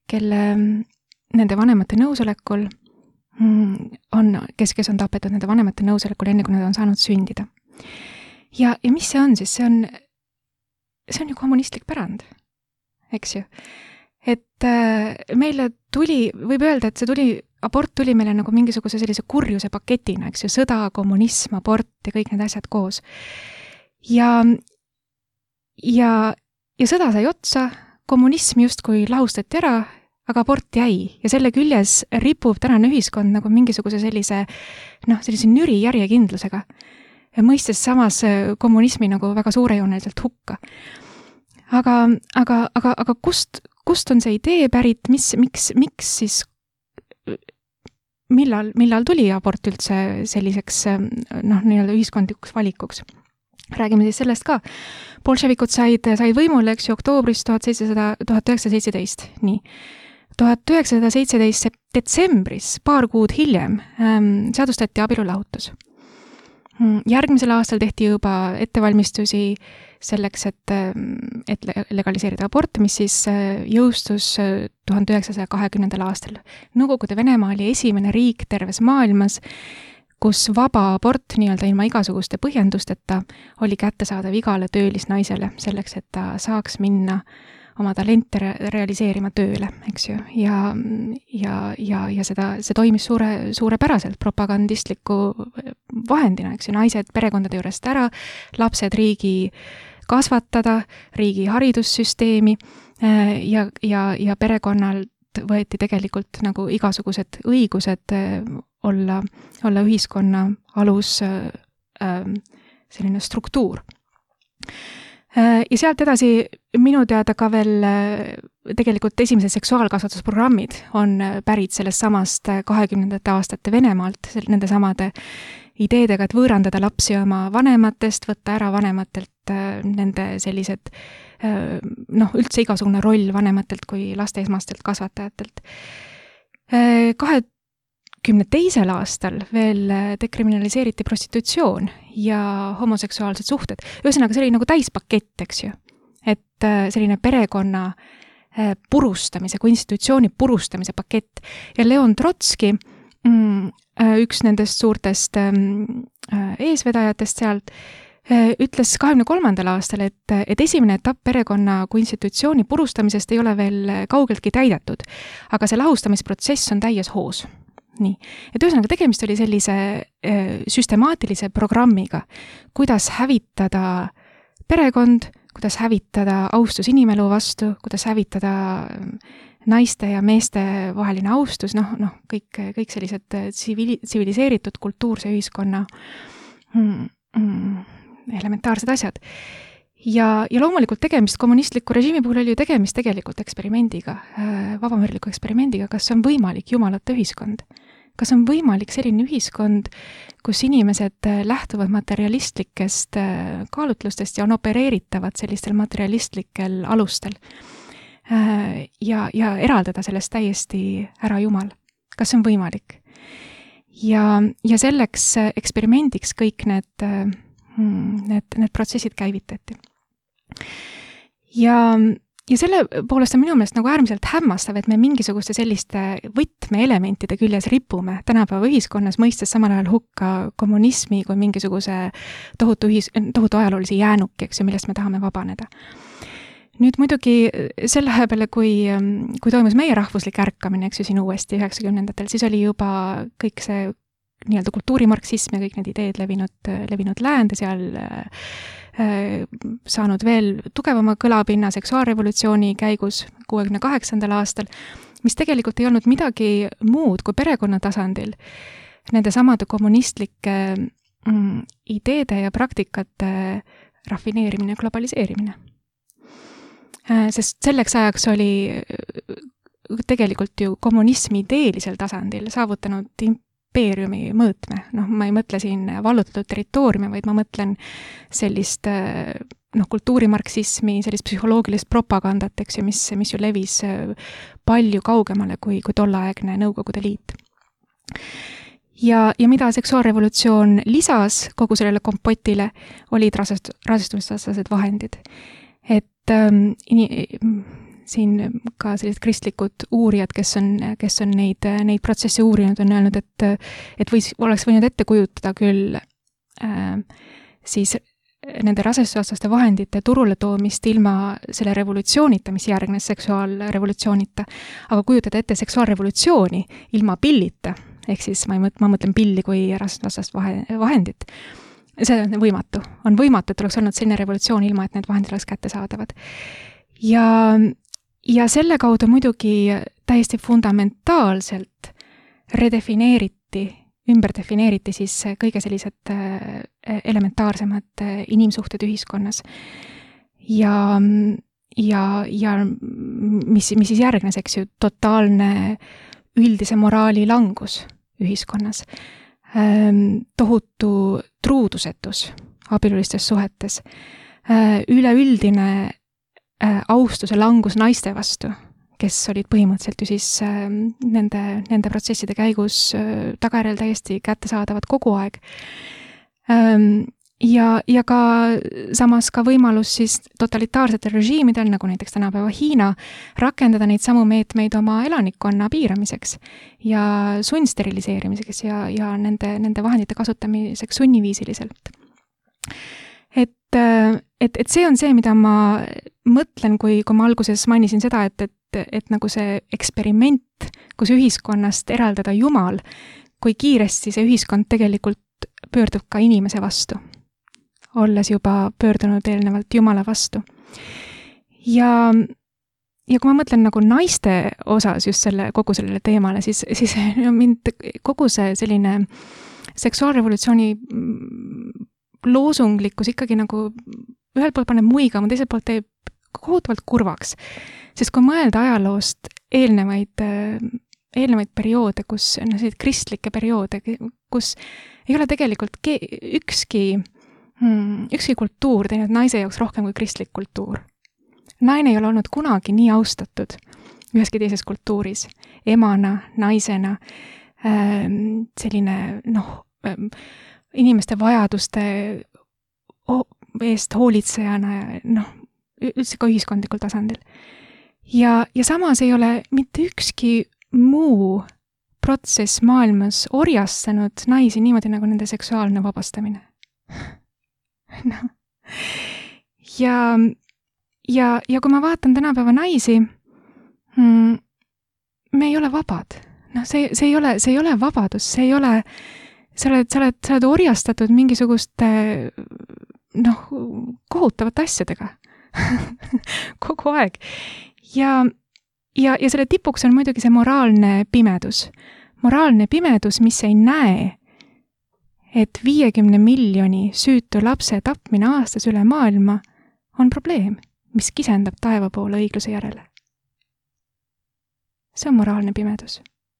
B: kelle nende vanemate nõusolekul on, kes, kes on tapetud nende vanemate nõusolekul enne, kui nad on saanud sündida. Ja, ja mis see on siis? See on, see on ju kommunistlik pärand, eks ju. Et meile tuli, võib öelda, et see tuli, abort tuli meile nagu mingisuguse sellise kurjuse paketina, eks ju, sõda, kommunism, abort ja kõik need asjad koos. Ja, ja, ja sõda sai otsa, kommunism justkui lahustati ära, aga abort jäi ja selle küljes ripub tänane ühiskond nagu mingisuguse sellise, noh, sellise nüri järjekindlusega. Ja mõistes samas kommunismi nagu väga suurejooneliselt hukka. Aga, aga, aga, aga kust, kust on see idee pärit, mis, miks, miks siis, millal, millal tuli abort üldse selliseks, noh, nii-öelda ühiskondlikuks valikuks? Räägime siis sellest ka. Bolševikud said, said võimule, eks ju, oktoobris tuhat üheksasada seitseteist, nii. tuhat üheksasada seitseteist detsembris, paar kuud hiljem, ähm, seadustati abielulahutus. Järgmisel aastal tehti juba ettevalmistusi selleks, et, et legaliseerida abort, mis siis jõustus tuhande üheksasaja kahekümnendal aastal. Nõukogude Venemaa oli esimene riik terves maailmas, kus vaba abort nii-öelda ilma igasuguste põhjendusteta oli kättesaadav igale töölisnaisele selleks, et ta saaks minna oma talente realiseerima tööle, eks ju, ja, ja, ja, ja seda, see toimis suure, suurepäraselt propagandistliku vahendina, eks ju, naised perekondade juurest ära, lapsed riigi kasvatada, riigi haridussüsteemi ja, ja, ja perekonnalt võeti tegelikult nagu igasugused õigused olla, olla ühiskonna alus selline struktuur. Ja sealt edasi minu teada ka veel tegelikult esimesed seksuaalkasvatusprogrammid on pärit sellest samast kahekümnendate aastate Venemaalt, nende samade ideedega, et võõrandada lapsi oma vanematest, võtta ära vanematelt nende sellised, noh, üldse igasugune roll vanematelt kui laste esmastelt kasvatajatelt. kahekümne teisel aastal veel dekriminaliseeriti prostitutsioon ja homoseksuaalsed suhted. Ühesõnaga, see oli nagu täispakett, eks ju. Et selline perekonna purustamise, kui institutsiooni purustamise pakett. Ja Leon Trotski, üks nendest suurtest eesvedajatest sealt, ütles kahekümne kolmandal aastal, et, et esimene etapp perekonna kui institutsiooni purustamisest ei ole veel kaugeltki täidetud, aga see lahustamisprotsess on täies hoos. Nii. Et ühesõnaga tegemist oli sellise süstemaatilise programmiga, kuidas hävitada perekond, kuidas hävitada austus inimelu vastu, kuidas hävitada naiste ja meeste vaheline austus, noh, noh, kõik, kõik sellised tsivili, tsiviliseeritud kultuurse ühiskonna mm, mm, elementaarsed asjad. Ja, ja loomulikult tegemist kommunistliku režiimi puhul oli ju tegemist tegelikult eksperimendiga, vabamõrliku eksperimendiga, kas on võimalik jumalate ühiskond. Kas on võimalik selline ühiskond, kus inimesed lähtuvad materialistlikest kaalutlustest ja on opereeritavad sellistel materialistlikel alustel ja, ja eraldada sellest täiesti ära jumal. Kas see on võimalik? Ja, ja selleks eksperimendiks kõik need, need, need protsessid käivitati. Ja Ja selle poolest on minu meelest nagu äärmiselt hämmastav, et me mingisuguste selliste võtmeelementide küljes ripume tänapäeva ühiskonnas, mõistes samal ajal hukka kommunismi kui mingisuguse tohutu, ühis, tohutu ajaloolise jäänuki, eks ju, millest me tahame vabaneda. Nüüd muidugi selle aja peale, kui, kui toimus meie rahvuslik ärkamine, eks ju, siin uuesti üheksakümnendatel, siis oli juba kõik see nii-öelda kultuurimarksism ja kõik need ideed levinud, levinud läände seal saanud veel tugevama kõlapinna seksuaalrevolutsiooni käigus kuuekümne kaheksandal aastal, mis tegelikult ei olnud midagi muud kui perekonna tasandil nende samade kommunistlike mm, ideede ja praktikate rafineerimine ja globaliseerimine. Sest selleks ajaks oli tegelikult ju kommunismi ideelisel tasandil saavutanud impeeriumi mõõtme. Noh, ma ei mõtle siin vallutatud territooriumi, vaid ma mõtlen sellist noh, kultuurimarksismi, sellist psühholoogilist propagandat, eks ju, mis, mis ju levis palju kaugemale kui, kui tollaegne Nõukogude Liit. Ja, ja mida seksuaalrevolutsioon lisas kogu sellele kompotile, olid rasest, rasestumisvastased vahendid. Et ähm, ini, siin ka sellised kristlikud uurijad, kes on, kes on neid, neid protsesse uurinud, on öelnud, et, et võis, oleks võinud ette kujutada küll äh, siis nende rasestusastaste vahendite turule toomist ilma selle revolutsioonita, mis järgnes seksuaalrevolutsioonita, aga kujutada ette seksuaalrevolutsiooni ilma pillita, ehk siis ma, ei mõt, ma mõtlen pilli kui rasedusastast vahendit. See on võimatu. On võimatu, et oleks olnud selline revolutsioon ilma, et need vahendid oleks kättesaadavad. Ja, ja selle kaudu muidugi täiesti fundamentaalselt redefineeriti, ümber defineeriti siis kõige sellised elementaarsemad inimsuhted ühiskonnas. Ja, ja, ja mis, mis siis järgnes, eks ju, totaalne üldise moraali langus ühiskonnas. Tohutu truudusetus abielulistes suhetes, üleüldine austuse langus naiste vastu, kes olid põhimõtteliselt ju siis nende, nende protsesside käigus tagajärjel täiesti kättesaadavad kogu aeg. Ja, ja ka samas ka võimalus siis totalitaarsetel režiimidel, nagu näiteks tänapäeva Hiina, rakendada neid samu meetmeid oma elanikkonna piiramiseks ja sundsteriliseerimiseks ja, ja nende, nende vahendite kasutamiseks sunniviisiliselt. Et, et, et see on see, mida ma mõtlen, kui, kui ma alguses mainisin seda, et, et, et nagu see eksperiment, kus ühiskonnast eraldada Jumal, kui kiiresti see ühiskond tegelikult pöördub ka inimese vastu, olles juba pöördunud eelnevalt Jumala vastu. Ja, ja kui ma mõtlen nagu naiste osas just selle, kogu sellele teemale, siis, siis mind kogu see selline seksuaalrevolutsiooni loosunglikkus ikkagi nagu ühelt poolt paneb muigama, teiselt poolt teeb kohutavalt kurvaks. Sest kui mõelda ajaloost eelnevaid, eelnevaid perioode, kus, no sellised kristlikke perioode, kus ei ole tegelikult ke- ükski, hmm, ükski kultuur teinud naise jaoks rohkem kui kristlik kultuur. Naine ei ole olnud kunagi nii austatud üheski teises kultuuris, emana, naisena, selline, noh, inimeste vajaduste eest hoolitsejana ja noh, üldse ka ühiskondlikul tasandil. Ja, ja samas ei ole mitte ükski muu protsess maailmas orjastanud naisi niimoodi nagu nende seksuaalne vabastamine. no. Ja, ja, ja kui ma vaatan tänapäeva naisi, hmm, me ei ole vabad. No see, see ei ole, see ei ole vabadus, see ei ole Sa oled, sa oled, sa oled orjastatud mingisuguste, noh, kohutavate asjadega. Kogu aeg. Ja, ja, ja selle tipuks on muidugi see moraalne pimedus. Moraalne pimedus, mis ei näe, et viiekümne miljoni süütu lapse tapmine aastas üle maailma on probleem, mis kisendab taeva poole õigluse järele. See on moraalne pimedus.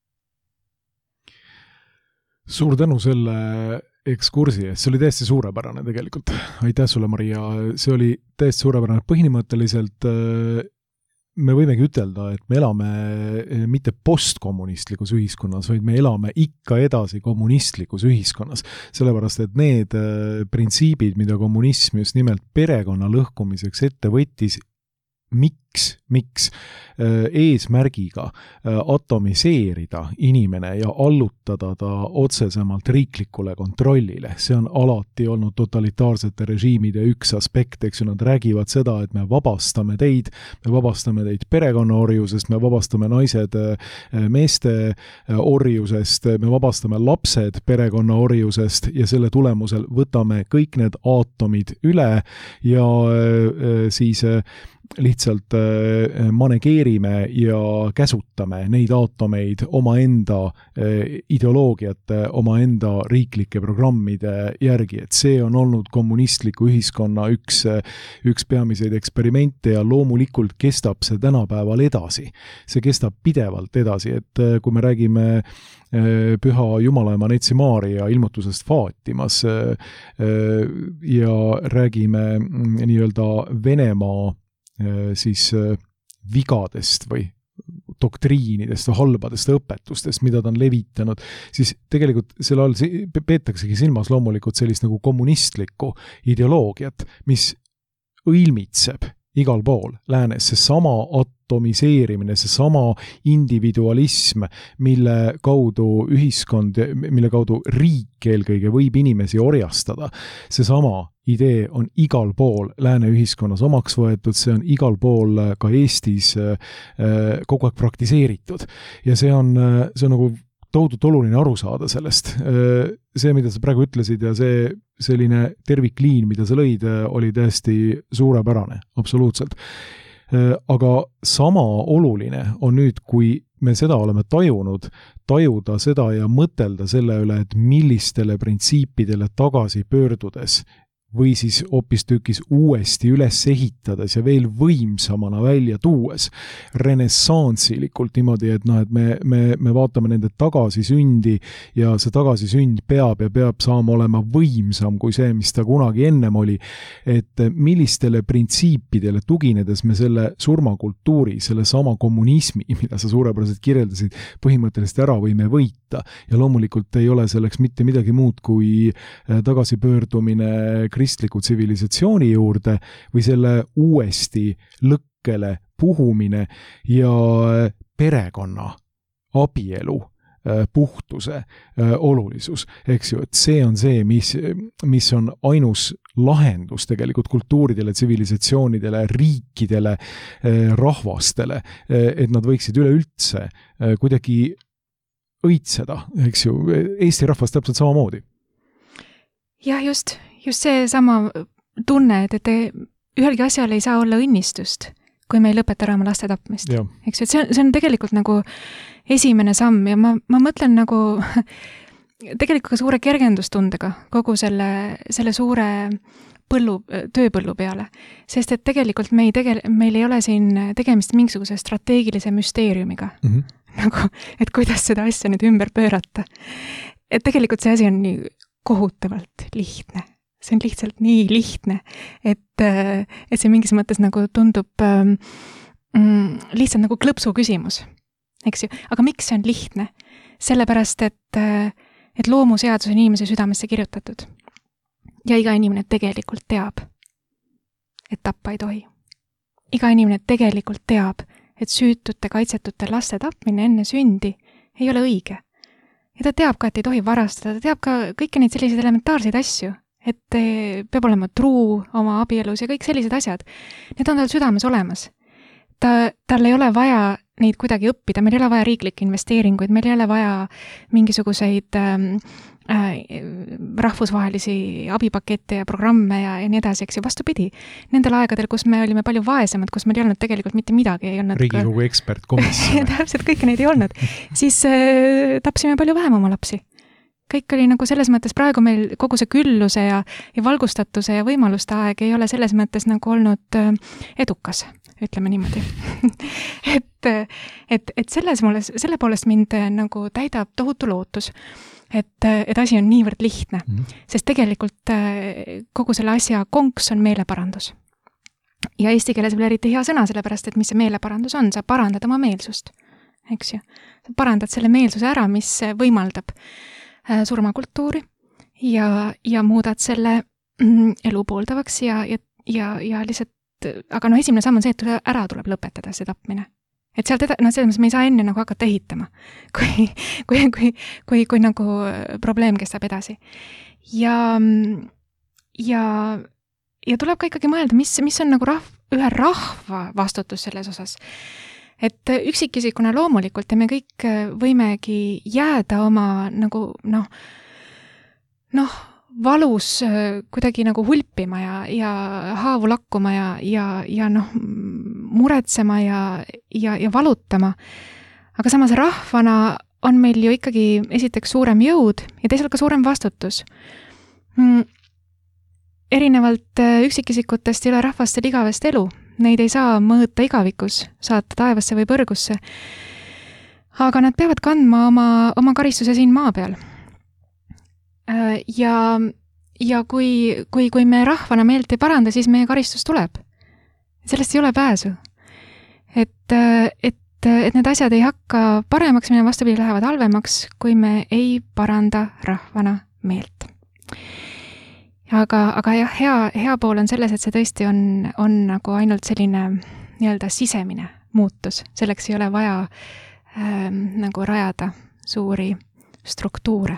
A: Suur tänu selle ekskursi eest, see oli täiesti suurepärane tegelikult. Aitäh sulle, Maria, see oli täiesti suurepärane. Põhimõtteliselt me võimegi ütelda, et me elame mitte postkommunistlikus ühiskonnas, vaid me elame ikka edasi kommunistlikus ühiskonnas. Sellepärast, et need printsiibid, mida kommunism just nimelt perekonna lõhkumiseks ette võttis, miks, miks eesmärgiga atomiseerida inimene ja allutada ta otsesemalt riiklikule kontrollile. See on alati olnud totalitaarsete režiimide üks aspekt, eks ju, nad räägivad seda, et me vabastame teid, me vabastame teid perekonnaorjusest, me vabastame naised meeste orjusest, me vabastame lapsed perekonnaorjusest ja selle tulemusel võtame kõik need aatomid üle ja siis lihtsalt manegeerime ja käsutame neid aatomeid omaenda ideoloogiate, omaenda riiklike programmide järgi, et see on olnud kommunistliku ühiskonna üks, üks peamiseid eksperimente ja loomulikult kestab see tänapäeval edasi. See kestab pidevalt edasi, et kui me räägime Püha Jumalaema Netsi Maaria ilmutusest Faatimas ja räägime nii-öelda Venemaa siis vigadest või doktriinidest või halbadest õpetustest, mida ta on levitanud, siis tegelikult selle all peetaksegi silmas loomulikult sellist nagu kommunistlikku ideoloogiat, mis õilmitseb igal pool läänes, see sama atomiseerimine, see sama individualism, mille kaudu ühiskond, mille kaudu riik eelkõige võib inimesi orjastada, see sama idee on igal pool lääne ühiskonnas omaks võetud, see on igal pool ka Eestis kogu aeg praktiseeritud. Ja see on, see on nagu tohutult oluline aru saada sellest. See, mida sa praegu ütlesid ja see selline tervikliin, mida sa lõid, oli täiesti suurepärane, absoluutselt. Aga sama oluline on nüüd, kui me seda oleme tajunud, tajuda seda ja mõtelda selle üle, et millistele printsiipidele tagasi pöördudes või siis hoopistükkis uuesti üles ehitades ja veel võimsamana välja tuues, renessanssilikult niimoodi, et, no, et me, me, me vaatame nende tagasisündi ja see tagasisünd peab ja peab saama olema võimsam kui see, mis ta kunagi ennem oli, et millistele printsiipidele tuginedes me selle surmakultuuri, selle sama kommunismi, mida sa suurepäraselt kirjeldasid, põhimõtteliselt ära võime võita ja loomulikult ei ole selleks mitte midagi muud kui tagasipöördumine kristliku tsivilisatsiooni juurde või selle uuesti lõkkele puhumine ja perekonna, abielu, puhtuse olulisus. Eks ju, et see on see, mis, mis on ainus lahendus tegelikult kultuuridele, tsivilisatsioonidele, riikidele, rahvastele, et nad võiksid üleüldse kuidagi õitseda, eks ju, Eesti rahvas täpselt samamoodi.
B: Jah, just, just see sama tunne, et, et ühelgi asjal ei saa olla õnnistust, kui me ei lõpeta ära oma laste tapmist. Eks ju, et see on, see on tegelikult nagu esimene samm ja ma, ma mõtlen nagu tegelikult ka suure kergendustundega kogu selle, selle suure põllu, tööpõllu peale. Sest et tegelikult me ei tegele, meil ei ole siin tegemist mingisuguse strateegilise müsteeriumiga. Mm-hmm. Nagu, et kuidas seda asja nüüd ümber pöörata. Et tegelikult see asi on nii kohutavalt lihtne. See on lihtsalt nii lihtne, et, et see mingis mõttes nagu tundub mm, lihtsalt nagu klõpsu küsimus. Eks ju? Aga miks see on lihtne? Sellepärast, et, et loomuseadus on inimese südamesse kirjutatud. Ja iga inimene tegelikult teab, et tappa ei tohi. Iga inimene tegelikult teab, et süütute, kaitsetute laste tapmine enne sündi ei ole õige. Ja ta teab ka, et ei tohi varastada, ta teab ka kõiki neid selliseid elementaarseid asju, et peab olema truu oma abielus ja kõik sellised asjad. Need on tal südames olemas. Ta, tal ei ole vaja neid kuidagi õppida, meil ei ole vaja riiklikke investeeringuid, meil ei ole vaja mingisuguseid äh, rahvusvahelisi abipakette ja programme ja, ja nii edasi, eks ju, vastupidi. Nendel aegadel, kus me olime palju vaesemad, kus meil ei olnud tegelikult mitte midagi, ei olnud
A: Riigikogu ka... ekspertkomisjon.
B: Täpselt kõike neid ei olnud. Siis äh, tapsime palju vähem oma lapsi. Kõik oli nagu selles mõttes, praegu meil kogu see külluse ja, ja valgustatuse ja võimaluste aeg ei ole selles mõttes nagu olnud äh, edukas, ütleme niimoodi. et, et, et selles mulle, selle poolest mind nagu täidab tohutu lootus, et, et asi on niivõrd lihtne, mm. sest tegelikult äh, kogu selle asja konks on meeleparandus. Ja eesti keeles veel eriti hea sõna, sellepärast, et mis see meeleparandus on, sa parandad oma meelsust, eks ju. Sa parandad selle meelsuse ära, mis võimaldab surmakultuuri ja, ja muudad selle mm, elu pooldavaks ja, ja, ja, ja lihtsalt, aga no esimene samm on see, et ära tuleb lõpetada see tapmine. Et sealt eda, no selles mõttes me ei saa enne nagu hakata ehitama, kui, kui, kui, kui, kui nagu probleem kestab edasi. Ja, ja, ja tuleb ka ikkagi mõelda, mis, mis on nagu rahv, ühe rahva vastutus selles osas. Et üksikisikuna loomulikult ja me kõik võimegi jääda oma nagu noh, noh, valus kuidagi nagu hulpima ja, ja haavu lakkuma ja, ja, ja noh, muretsema ja, ja, ja valutama. Aga samas rahvana on meil ju ikkagi esiteks suurem jõud ja teisalt ka suurem vastutus. Erinevalt üksikisikutest ei ole rahvastel igavest elu. Neid ei saa mõõta igavikus, saata taevasse või põrgusse. Aga nad peavad kandma oma, oma karistuse siin maa peal. Ja, ja kui, kui, kui me rahvana meelt ei paranda, siis meie karistus tuleb. Sellest ei ole pääsu. Et, et, et need asjad ei hakka paremaks, mine vastupidi lähevad halvemaks, kui me ei paranda rahvana meelt. Aga, aga jah, hea, hea pool on selles, et see tõesti on, on nagu ainult selline nii-öelda sisemine muutus, selleks ei ole vaja äh, nagu rajada suuri struktuure.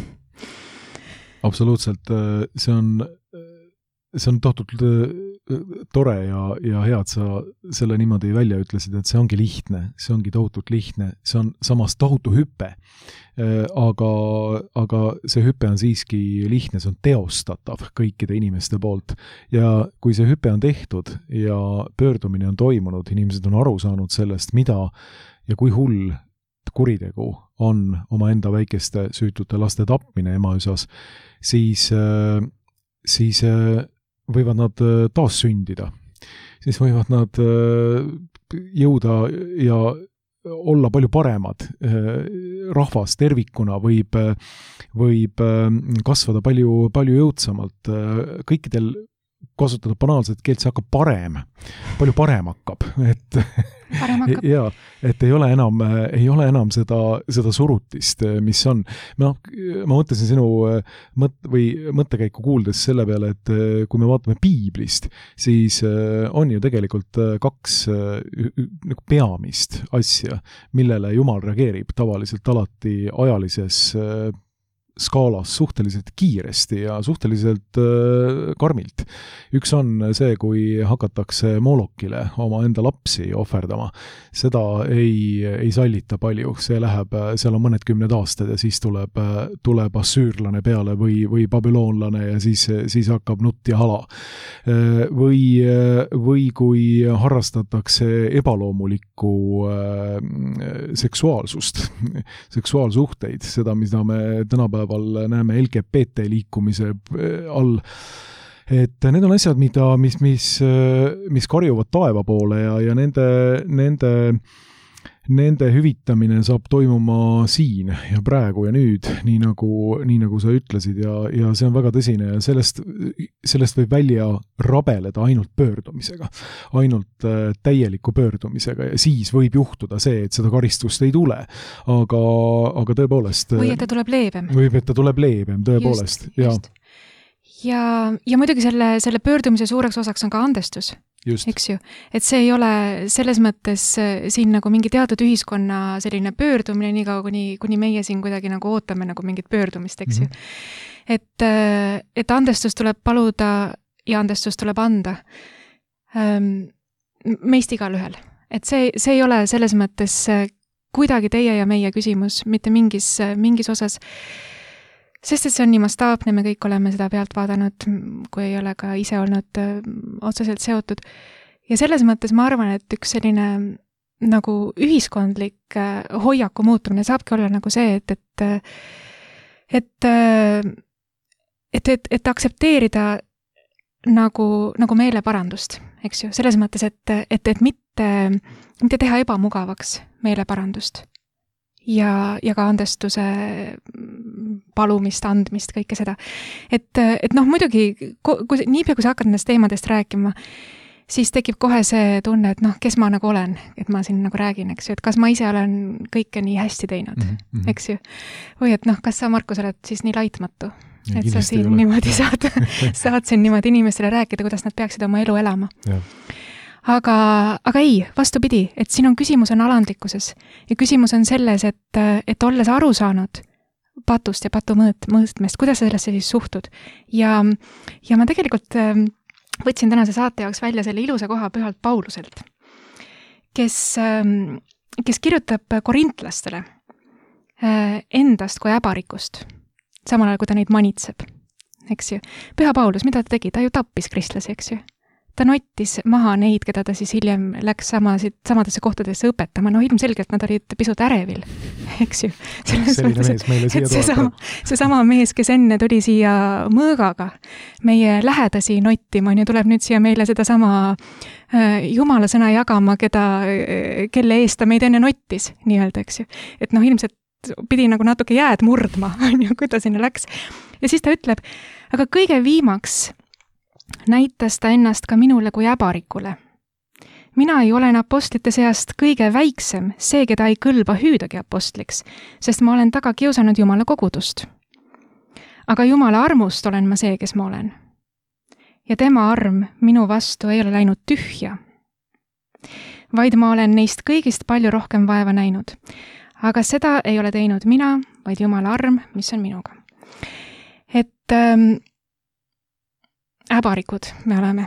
A: Absoluutselt, see on, see on tohutult tore ja, ja hea, et sa selle niimoodi välja ütlesid, et see ongi lihtne, see ongi tohutult lihtne, see on samas tohutu hüpe, aga, aga see hüpe on siiski lihtne, see on teostatav kõikide inimeste poolt ja kui see hüpe on tehtud ja pöördumine on toimunud, inimesed on aru saanud sellest, mida ja kui hull kuritegu on omaenda väikeste süütute laste tapmine emaüsas, siis, siis võivad nad taas sündida. Siis võivad nad jõuda ja olla palju paremad. Rahvas tervikuna võib, võib kasvada palju, palju jõudsamalt. Kõikidel kasutada banaalset keelt, see hakkab parem, palju parem hakkab, et,
B: parem hakkab.
A: ja, et ei ole enam, ei ole enam seda, seda surutist, mis on. Ma, ma mõtlesin sinu mõt, või mõttekäiku kuuldes selle peale, et kui me vaatame piiblist, siis on ju tegelikult kaks nagu peamist asja, millele Jumal reageerib tavaliselt alati ajalises skaalas suhteliselt kiiresti ja suhteliselt äh, karmilt. Üks on see, kui hakatakse Molokile oma enda lapsi ohverdama. Seda ei, ei sallita palju, see läheb, seal on mõned kümned aastad ja siis tuleb, tuleb assüürlane peale või, või babüloonlane ja siis, siis hakkab nutt ja hala. Või, või kui harrastatakse ebaloomulikku äh, seksuaalsust, seksuaalsuhteid, seda, mida me tänapäeval näeme L G B T liikumise all. Et need on asjad, mida, mis, mis, mis karjuvad taeva poole ja, ja nende, nende, nende hüvitamine saab toimuma siin ja praegu ja nüüd, nii nagu, nii nagu sa ütlesid ja, ja see on väga tõsine ja sellest, sellest võib välja rabeleda ainult pöördumisega, ainult täieliku pöördumisega ja siis võib juhtuda see, et seda karistust ei tule, aga, aga tõepoolest
B: või et ta tuleb leebem.
A: Või et ta tuleb leebem, tõepoolest.
B: Just, just. Ja, ja muidugi selle, selle pöördumise suureks osaks on ka andestus. Just. Eks ju, et see ei ole selles mõttes siin nagu mingi teatud ühiskonna selline pöördumine, nii kaua kuni, kuni meie siin kuidagi nagu ootame nagu mingit pöördumist, eks mm-hmm. ju. Et, et andestus tuleb paluda ja andestus tuleb anda meist igal ühel. Et see, see ei ole selles mõttes kuidagi teie ja meie küsimus, mitte mingis, mingis osas. Sest et see on nii mastaapne, me kõik oleme seda pealt vaadanud, kui ei ole ka ise olnud otseselt seotud. Ja selles mõttes ma arvan, et üks selline nagu ühiskondlik hoiaku muutumine saabki olla nagu see, et, et, et, et, et, et aktsepteerida nagu, nagu meeleparandust, eks ju, selles mõttes, et, et, et mitte, mitte teha ebamugavaks meeleparandust. Ja, ja ka andestuse palumist, andmist, kõike seda. Et, et noh, muidugi, kui, niipea kui sa hakkad nendest teemadest rääkima, siis tekib kohe see tunne, et noh, kes ma nagu olen, et ma siin nagu räägin, eks ju, et kas ma ise olen kõike nii hästi teinud, mm-hmm. eks ju. Või et noh, kas sa, Markus, oled siis nii laitmatu, ja, et sa siin niimoodi saad, saad siin niimoodi inimestele rääkida, kuidas nad peaksid oma elu elama. Ja. Aga, aga ei, vastupidi, et siin on küsimus on alandlikkuses ja küsimus on selles, et, et olles aru saanud patust ja patu mõõt, mõõtmest, kuidas sa sellesse siis suhtud. Ja, ja ma tegelikult võtsin tänase saate jaoks välja selle ilusa koha pühalt Pauluselt, kes, kes kirjutab korintlastele endast kui äbarikust, samal ajal kui ta neid manitseb, eks ju. Püha Paulus, mida ta tegi? Ta ju tappis kristlasi, eks ju. Ta nottis maha neid, keda ta siis hiljem läks samasid, samadesse kohtadesse õpetama. No ilmselgelt nad olid pisut ärevil, eks ju.
A: Selline mees meile siia
B: toetab. See sama mees, kes enne tuli siia mõõgaga, meie lähedasi nottima, ja tuleb nüüd siia meile seda sama Jumala sõna jagama, keda, kelle eest ta meid enne nottis, nii-öelda, eks ju. Et noh, ilmselt pidi nagu natuke jääd murdma, kui ta sinna läks. Ja siis ta ütleb, aga kõige viimaks näitas ta ennast ka minule kui äbarikule. Mina ei olen apostlite seast kõige väiksem, see, keda ei kõlba hüüdagi apostliks, sest ma olen taga kiusanud Jumala kogudust. Aga Jumala armust olen ma see, kes ma olen. Ja tema arm minu vastu ei ole läinud tühja. vaid ma olen neist kõigist palju rohkem vaeva näinud. Aga seda ei ole teinud mina, vaid Jumala arm, mis on minuga. Et ähm, äbarikud me oleme.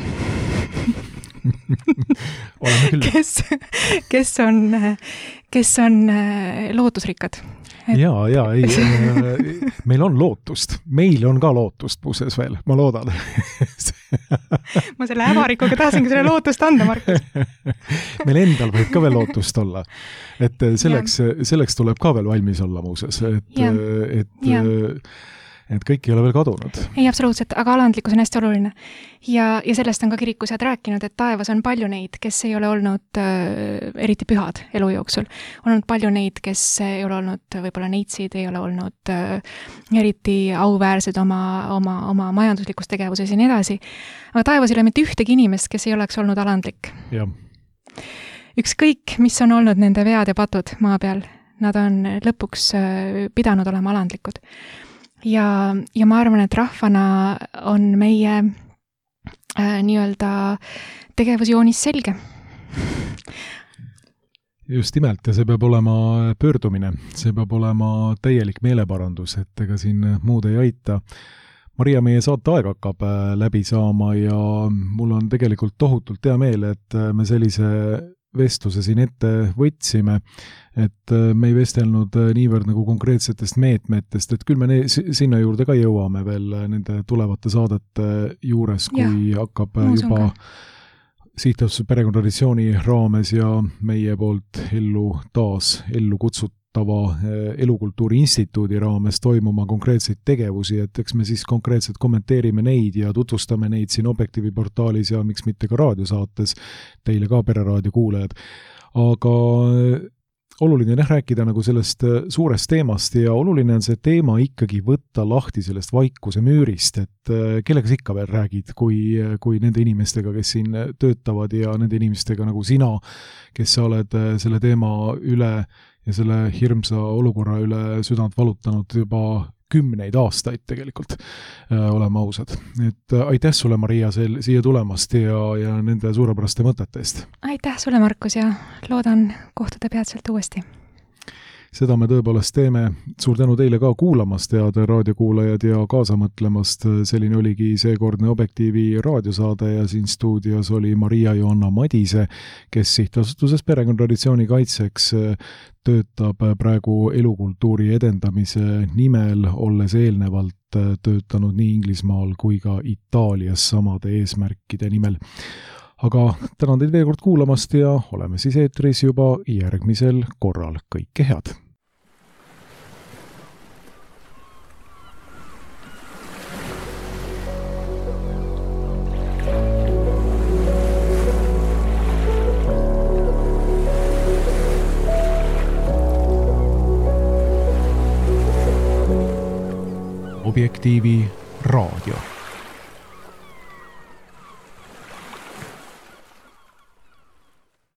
A: oleme küll.
B: Kes, kes on, kes on lootusrikkad.
A: Et... Jaa, jaa, ei, meil on lootust. Meil on ka lootust puuses veel, ma loodan.
B: ma selle ävarikuga tahasingi selle lootust anda, Markus.
A: meil endal võib ka veel lootust olla. Et selleks, selleks tuleb ka veel valmis olla muuses. Et,
B: ja.
A: et, et kõik ei ole veel kadunud.
B: Ei, absoluutselt, aga alandlikkus on hästi oluline. Ja, ja sellest on ka kirikused rääkinud, et taevas on palju neid, kes ei ole olnud äh, eriti pühad elu jooksul. On olnud palju neid, kes ei ole olnud võib-olla neitsid, ei ole olnud äh, eriti auväärsed oma, oma, oma majanduslikus tegevuses ja nii edasi. Aga taevas ei ole mitte ühtegi inimest, kes ei oleks olnud alandlik.
A: Ja.
B: Ükskõik, mis on olnud nende vead ja patud maa peal, nad on lõpuks äh, pidanud olema alandlikud. Ja, ja ma arvan, et rahvana on meie äh, nii-öelda tegevusjoonis selge.
A: Just nimelt, ja see peab olema pöördumine, see peab olema täielik meeleparandus, et ega siin muud ei aita. Maria, meie saate aeg hakkab läbi saama ja mul on tegelikult tohutult hea meel, et me sellise vestluse siin ette võtsime, et me ei vestelnud niivõrd nagu konkreetsetest meetmetest, et küll me ne- sinna juurde ka jõuame veel nende tulevate saadete juures, kui ja, hakkab juba Sihtasutuse perekonnatraditsiooni raames ja meie poolt ellu taas ellu kutsutava Elukultuuri Instituudi raames toimuma konkreetseid tegevusi, et eks me siis konkreetselt kommenteerime neid ja tutvustame neid siin Objektiivi portaalis ja miks mitte ka raadiosaates, teile ka Pereraadio kuulajad. Aga oluline on rääkida nagu sellest suurest teemast ja oluline on see teema ikkagi võtta lahti sellest vaikuse müürist, et kellega sa ikka veel räägid, kui, kui nende inimestega, kes siin töötavad ja nende inimestega nagu sina, kes sa oled selle teema üle ja selle hirmsa olukorra üle südant valutanud juba kümneid aastaid tegelikult, oleme ausad. Et aitäh sulle, Maria, sel, siia tulemast ja, ja nende suurepäraste mõtete eest.
B: Aitäh sulle, Markus, ja loodan kohtuda peatselt uuesti.
A: Seda me tõepoolest teeme. Suur tänu teile ka kuulamast, head raadiokuulajad, ja kaasa mõtlemast. Selline oligi seekordne Objektiivi raadiosaade ja siin stuudios oli Maria Joanna Madise, kes Sihtasutuses perekonnatraditsiooni kaitseks töötab praegu elukultuuri edendamise nimel, olles eelnevalt töötanud nii Inglismaal kui ka Itaalias samade eesmärkide nimel. Aga tänan teid veel kord kuulamast ja oleme siis eetris juba järgmisel korral. Kõike head! Objektiivi raadio.